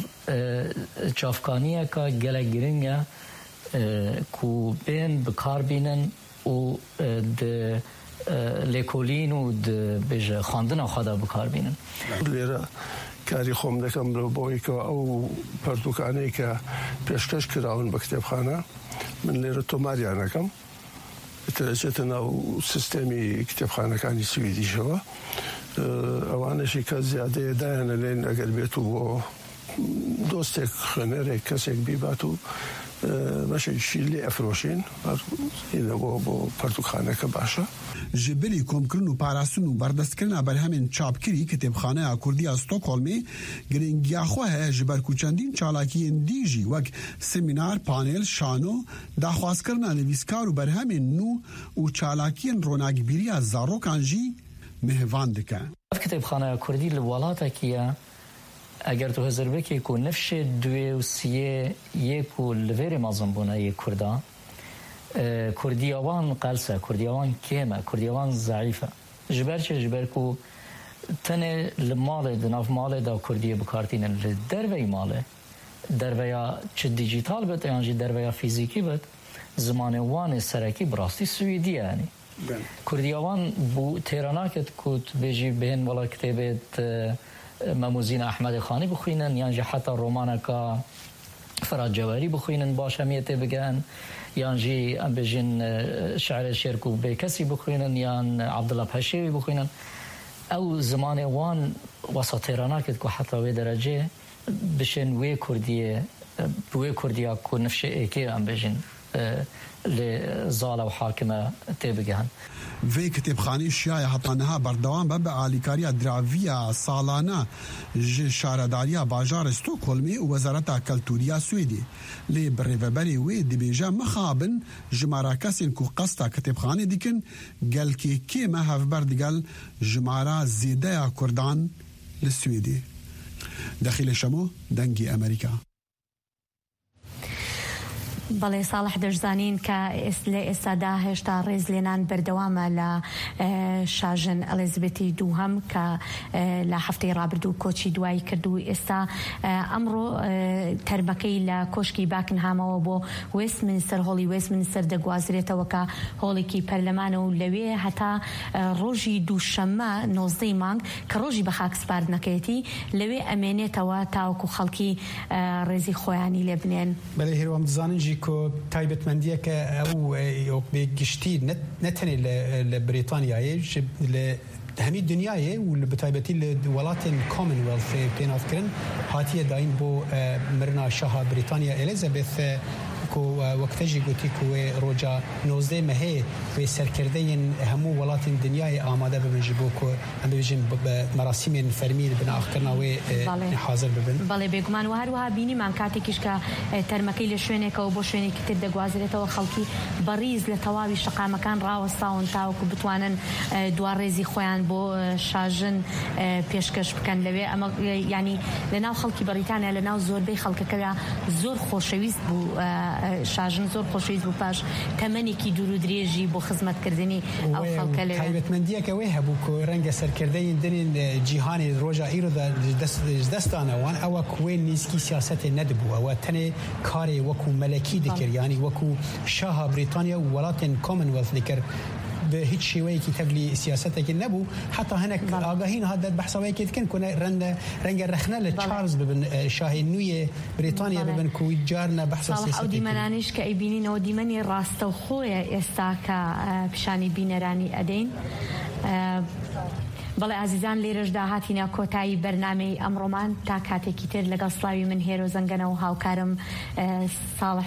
چافکانی که گلک گرنگه کو بین بکار بینن و د لیکولین و د بج خواندن خدا بکار بینن لیره کاری خوم دکم رو بایی که او پرتوکانی که پیشکش کراون به کتابخانه من لیره توماریا نکم اترجتنا و سیستمی کتابخانه کانی سویدی شوا اوانشی که زیاده دایانه لین اگر بیتو با دوستک خنره کسک بی باتو باشه شیلی افروشین اینا با پرتوخانه که باشه جبلی کمکرن و پاراستن و بردستکرن برهمین چاپکری کتابخانه کردی استکهلم گرینگیا خواه جبر کوچندین چالاکی دیجی وک سمینار پانل شانو داخواست کرنا نویسکار و برهمین نو و چالاکی روناگبیری از زاروکانجی مهوان دکن کتابخانه کردی لولات کیه اگر تو هزار بکی کو نفش دوی و سیه یکو لویر مازن بونه یک کردا کردیوان قلسه کردیوان کیمه کردیوان ضعیفه جبر چه جبر کو تنه لمال دناف مال دا کردیه بکارتین دروی ماله درویا چه دیجیتال بد یعنی درویا فیزیکی بد زمان وان سرکی براستی سویدی یعنی کردیوان بو تهراناکت کود بیجی بهن ولا کتابت مموزین احمد خانی بخوینن یعنی حتی رومانکا فراد جواری بخوینن باش همیته بگن یعنی بجین شعر شرکو به کسی بخوینن یعنی عبدالله پهشیوی بخوینن او زمان وان وسطیرانا کد که حتی وی درجه بشن وی کردیه که نفش ایکی هم بجین لزاله و حاکمه تبگهن وی کتابخانه شیعه حتی نها بردوام به آلیکاریا دراویا سالانه شارداریا باجار استوکهلمی و وزارت کلتوریا سویدی لی بریوبری وی دبیجا مخابن جمارا کسین کو قصتا کتابخانه دیکن گل که ما هف بردگل جمارا زیده کردان لسویدی داخل شمو دنگی امریکا بەڵێ ساڵح دەشزانین کە لە ئێستادا هێشتا ڕێز لێنان بەردەوامە لە شاژن ئەلیزابێتی دووهەم کە لە هەفتەی ڕابردوو کۆچی دوایی کردو ئێستا ئەمڕۆ تەرمەکەی لە کۆشکی باکنهامەوە بۆ وێستمینستەر هۆڵی وێستمینستەر دەگوازرێتەوە کە هۆڵێکی پەرلەمانە و لەوێ هەتا ڕۆژی دووشەممە 19 مانگ کە ڕۆژی بە خاکسپاردنەکەیەتی لەوێ ئەمێنێتەوە تاوەکو خەڵکی ڕێزی خۆیانی لێ بنێن بەڵێ هێروەم دزانن کو تایبەتمەندیە کە ئەو بێگشتی نەتەنێ لە بریتانیایە لە هەمی دنیایە و لە بەتایبەتی لە وڵاتên کۆمنوێڵث پێناوکردن هاتیە داین بۆ مرنا شاها بریتانیا ئەلیزابێت کو وقتجی گوتی کو روجا 19 مه و سرکردین همو ولات دنیای آماده بمجبو کو ام بجیم مراسم فرمیل بنا اخرنا و حاضر ببن بله بگمان و هر وها بینی من کاتی کشکا ترمکی لشونه که و بوشونه که تد گوازرت و خلقی بریز لتواوی شقا مکان راوستاون تاو که بتوانن دوارزی خویان بو شاجن پیشکش بکن لوی اما یعنی لناو خلقی بریتانیا لناو زور بی خلق که زور خوشویست بو شاجن زور خوشویست بو پاش تمنی کی دورو دریجی بو خدمت کردنی او خلق لوی تایبەتمەندیە کە وێ هەبوو کۆ ڕەنگە سەرکردەی دنین جیهانی ڕۆژە ئیرۆدا دەستانەوان ئەوە کوێ نیزکی سیاسەتێ نەدبوو ئەوە تەنێ کارێ وەکو مەلەکی دەکرد ینی وەکو شاها بریتانیا و وڵاتێن کۆمنوێلث دەکرد به هیچ شێوەیەکی تەبلی سیاسەتێکی نەبوو حتا هەنێک ئاگاهین هادەت بەحسەوەیەکی دکن کۆنە ڕەنگە رەخنە لە چارلز ببن شاهی نوێ بریتانیا ببن کوی جارنە بەحسە سیاسەتی ئەو دیمەنانیش کە ئەیبینینەوە دیمەنی ڕاستە و خۆیە ئێستا کە پیشانی بینەرانی ئەدەین بەڵێ ئازیزان لێرەشدا هاتینە کۆتایی بەرنامەی ئەمڕۆمان تا کاتێکی تر لەگەڵ سڵاوی من هێرۆ زەنگەنە و هاوکارم ساڵح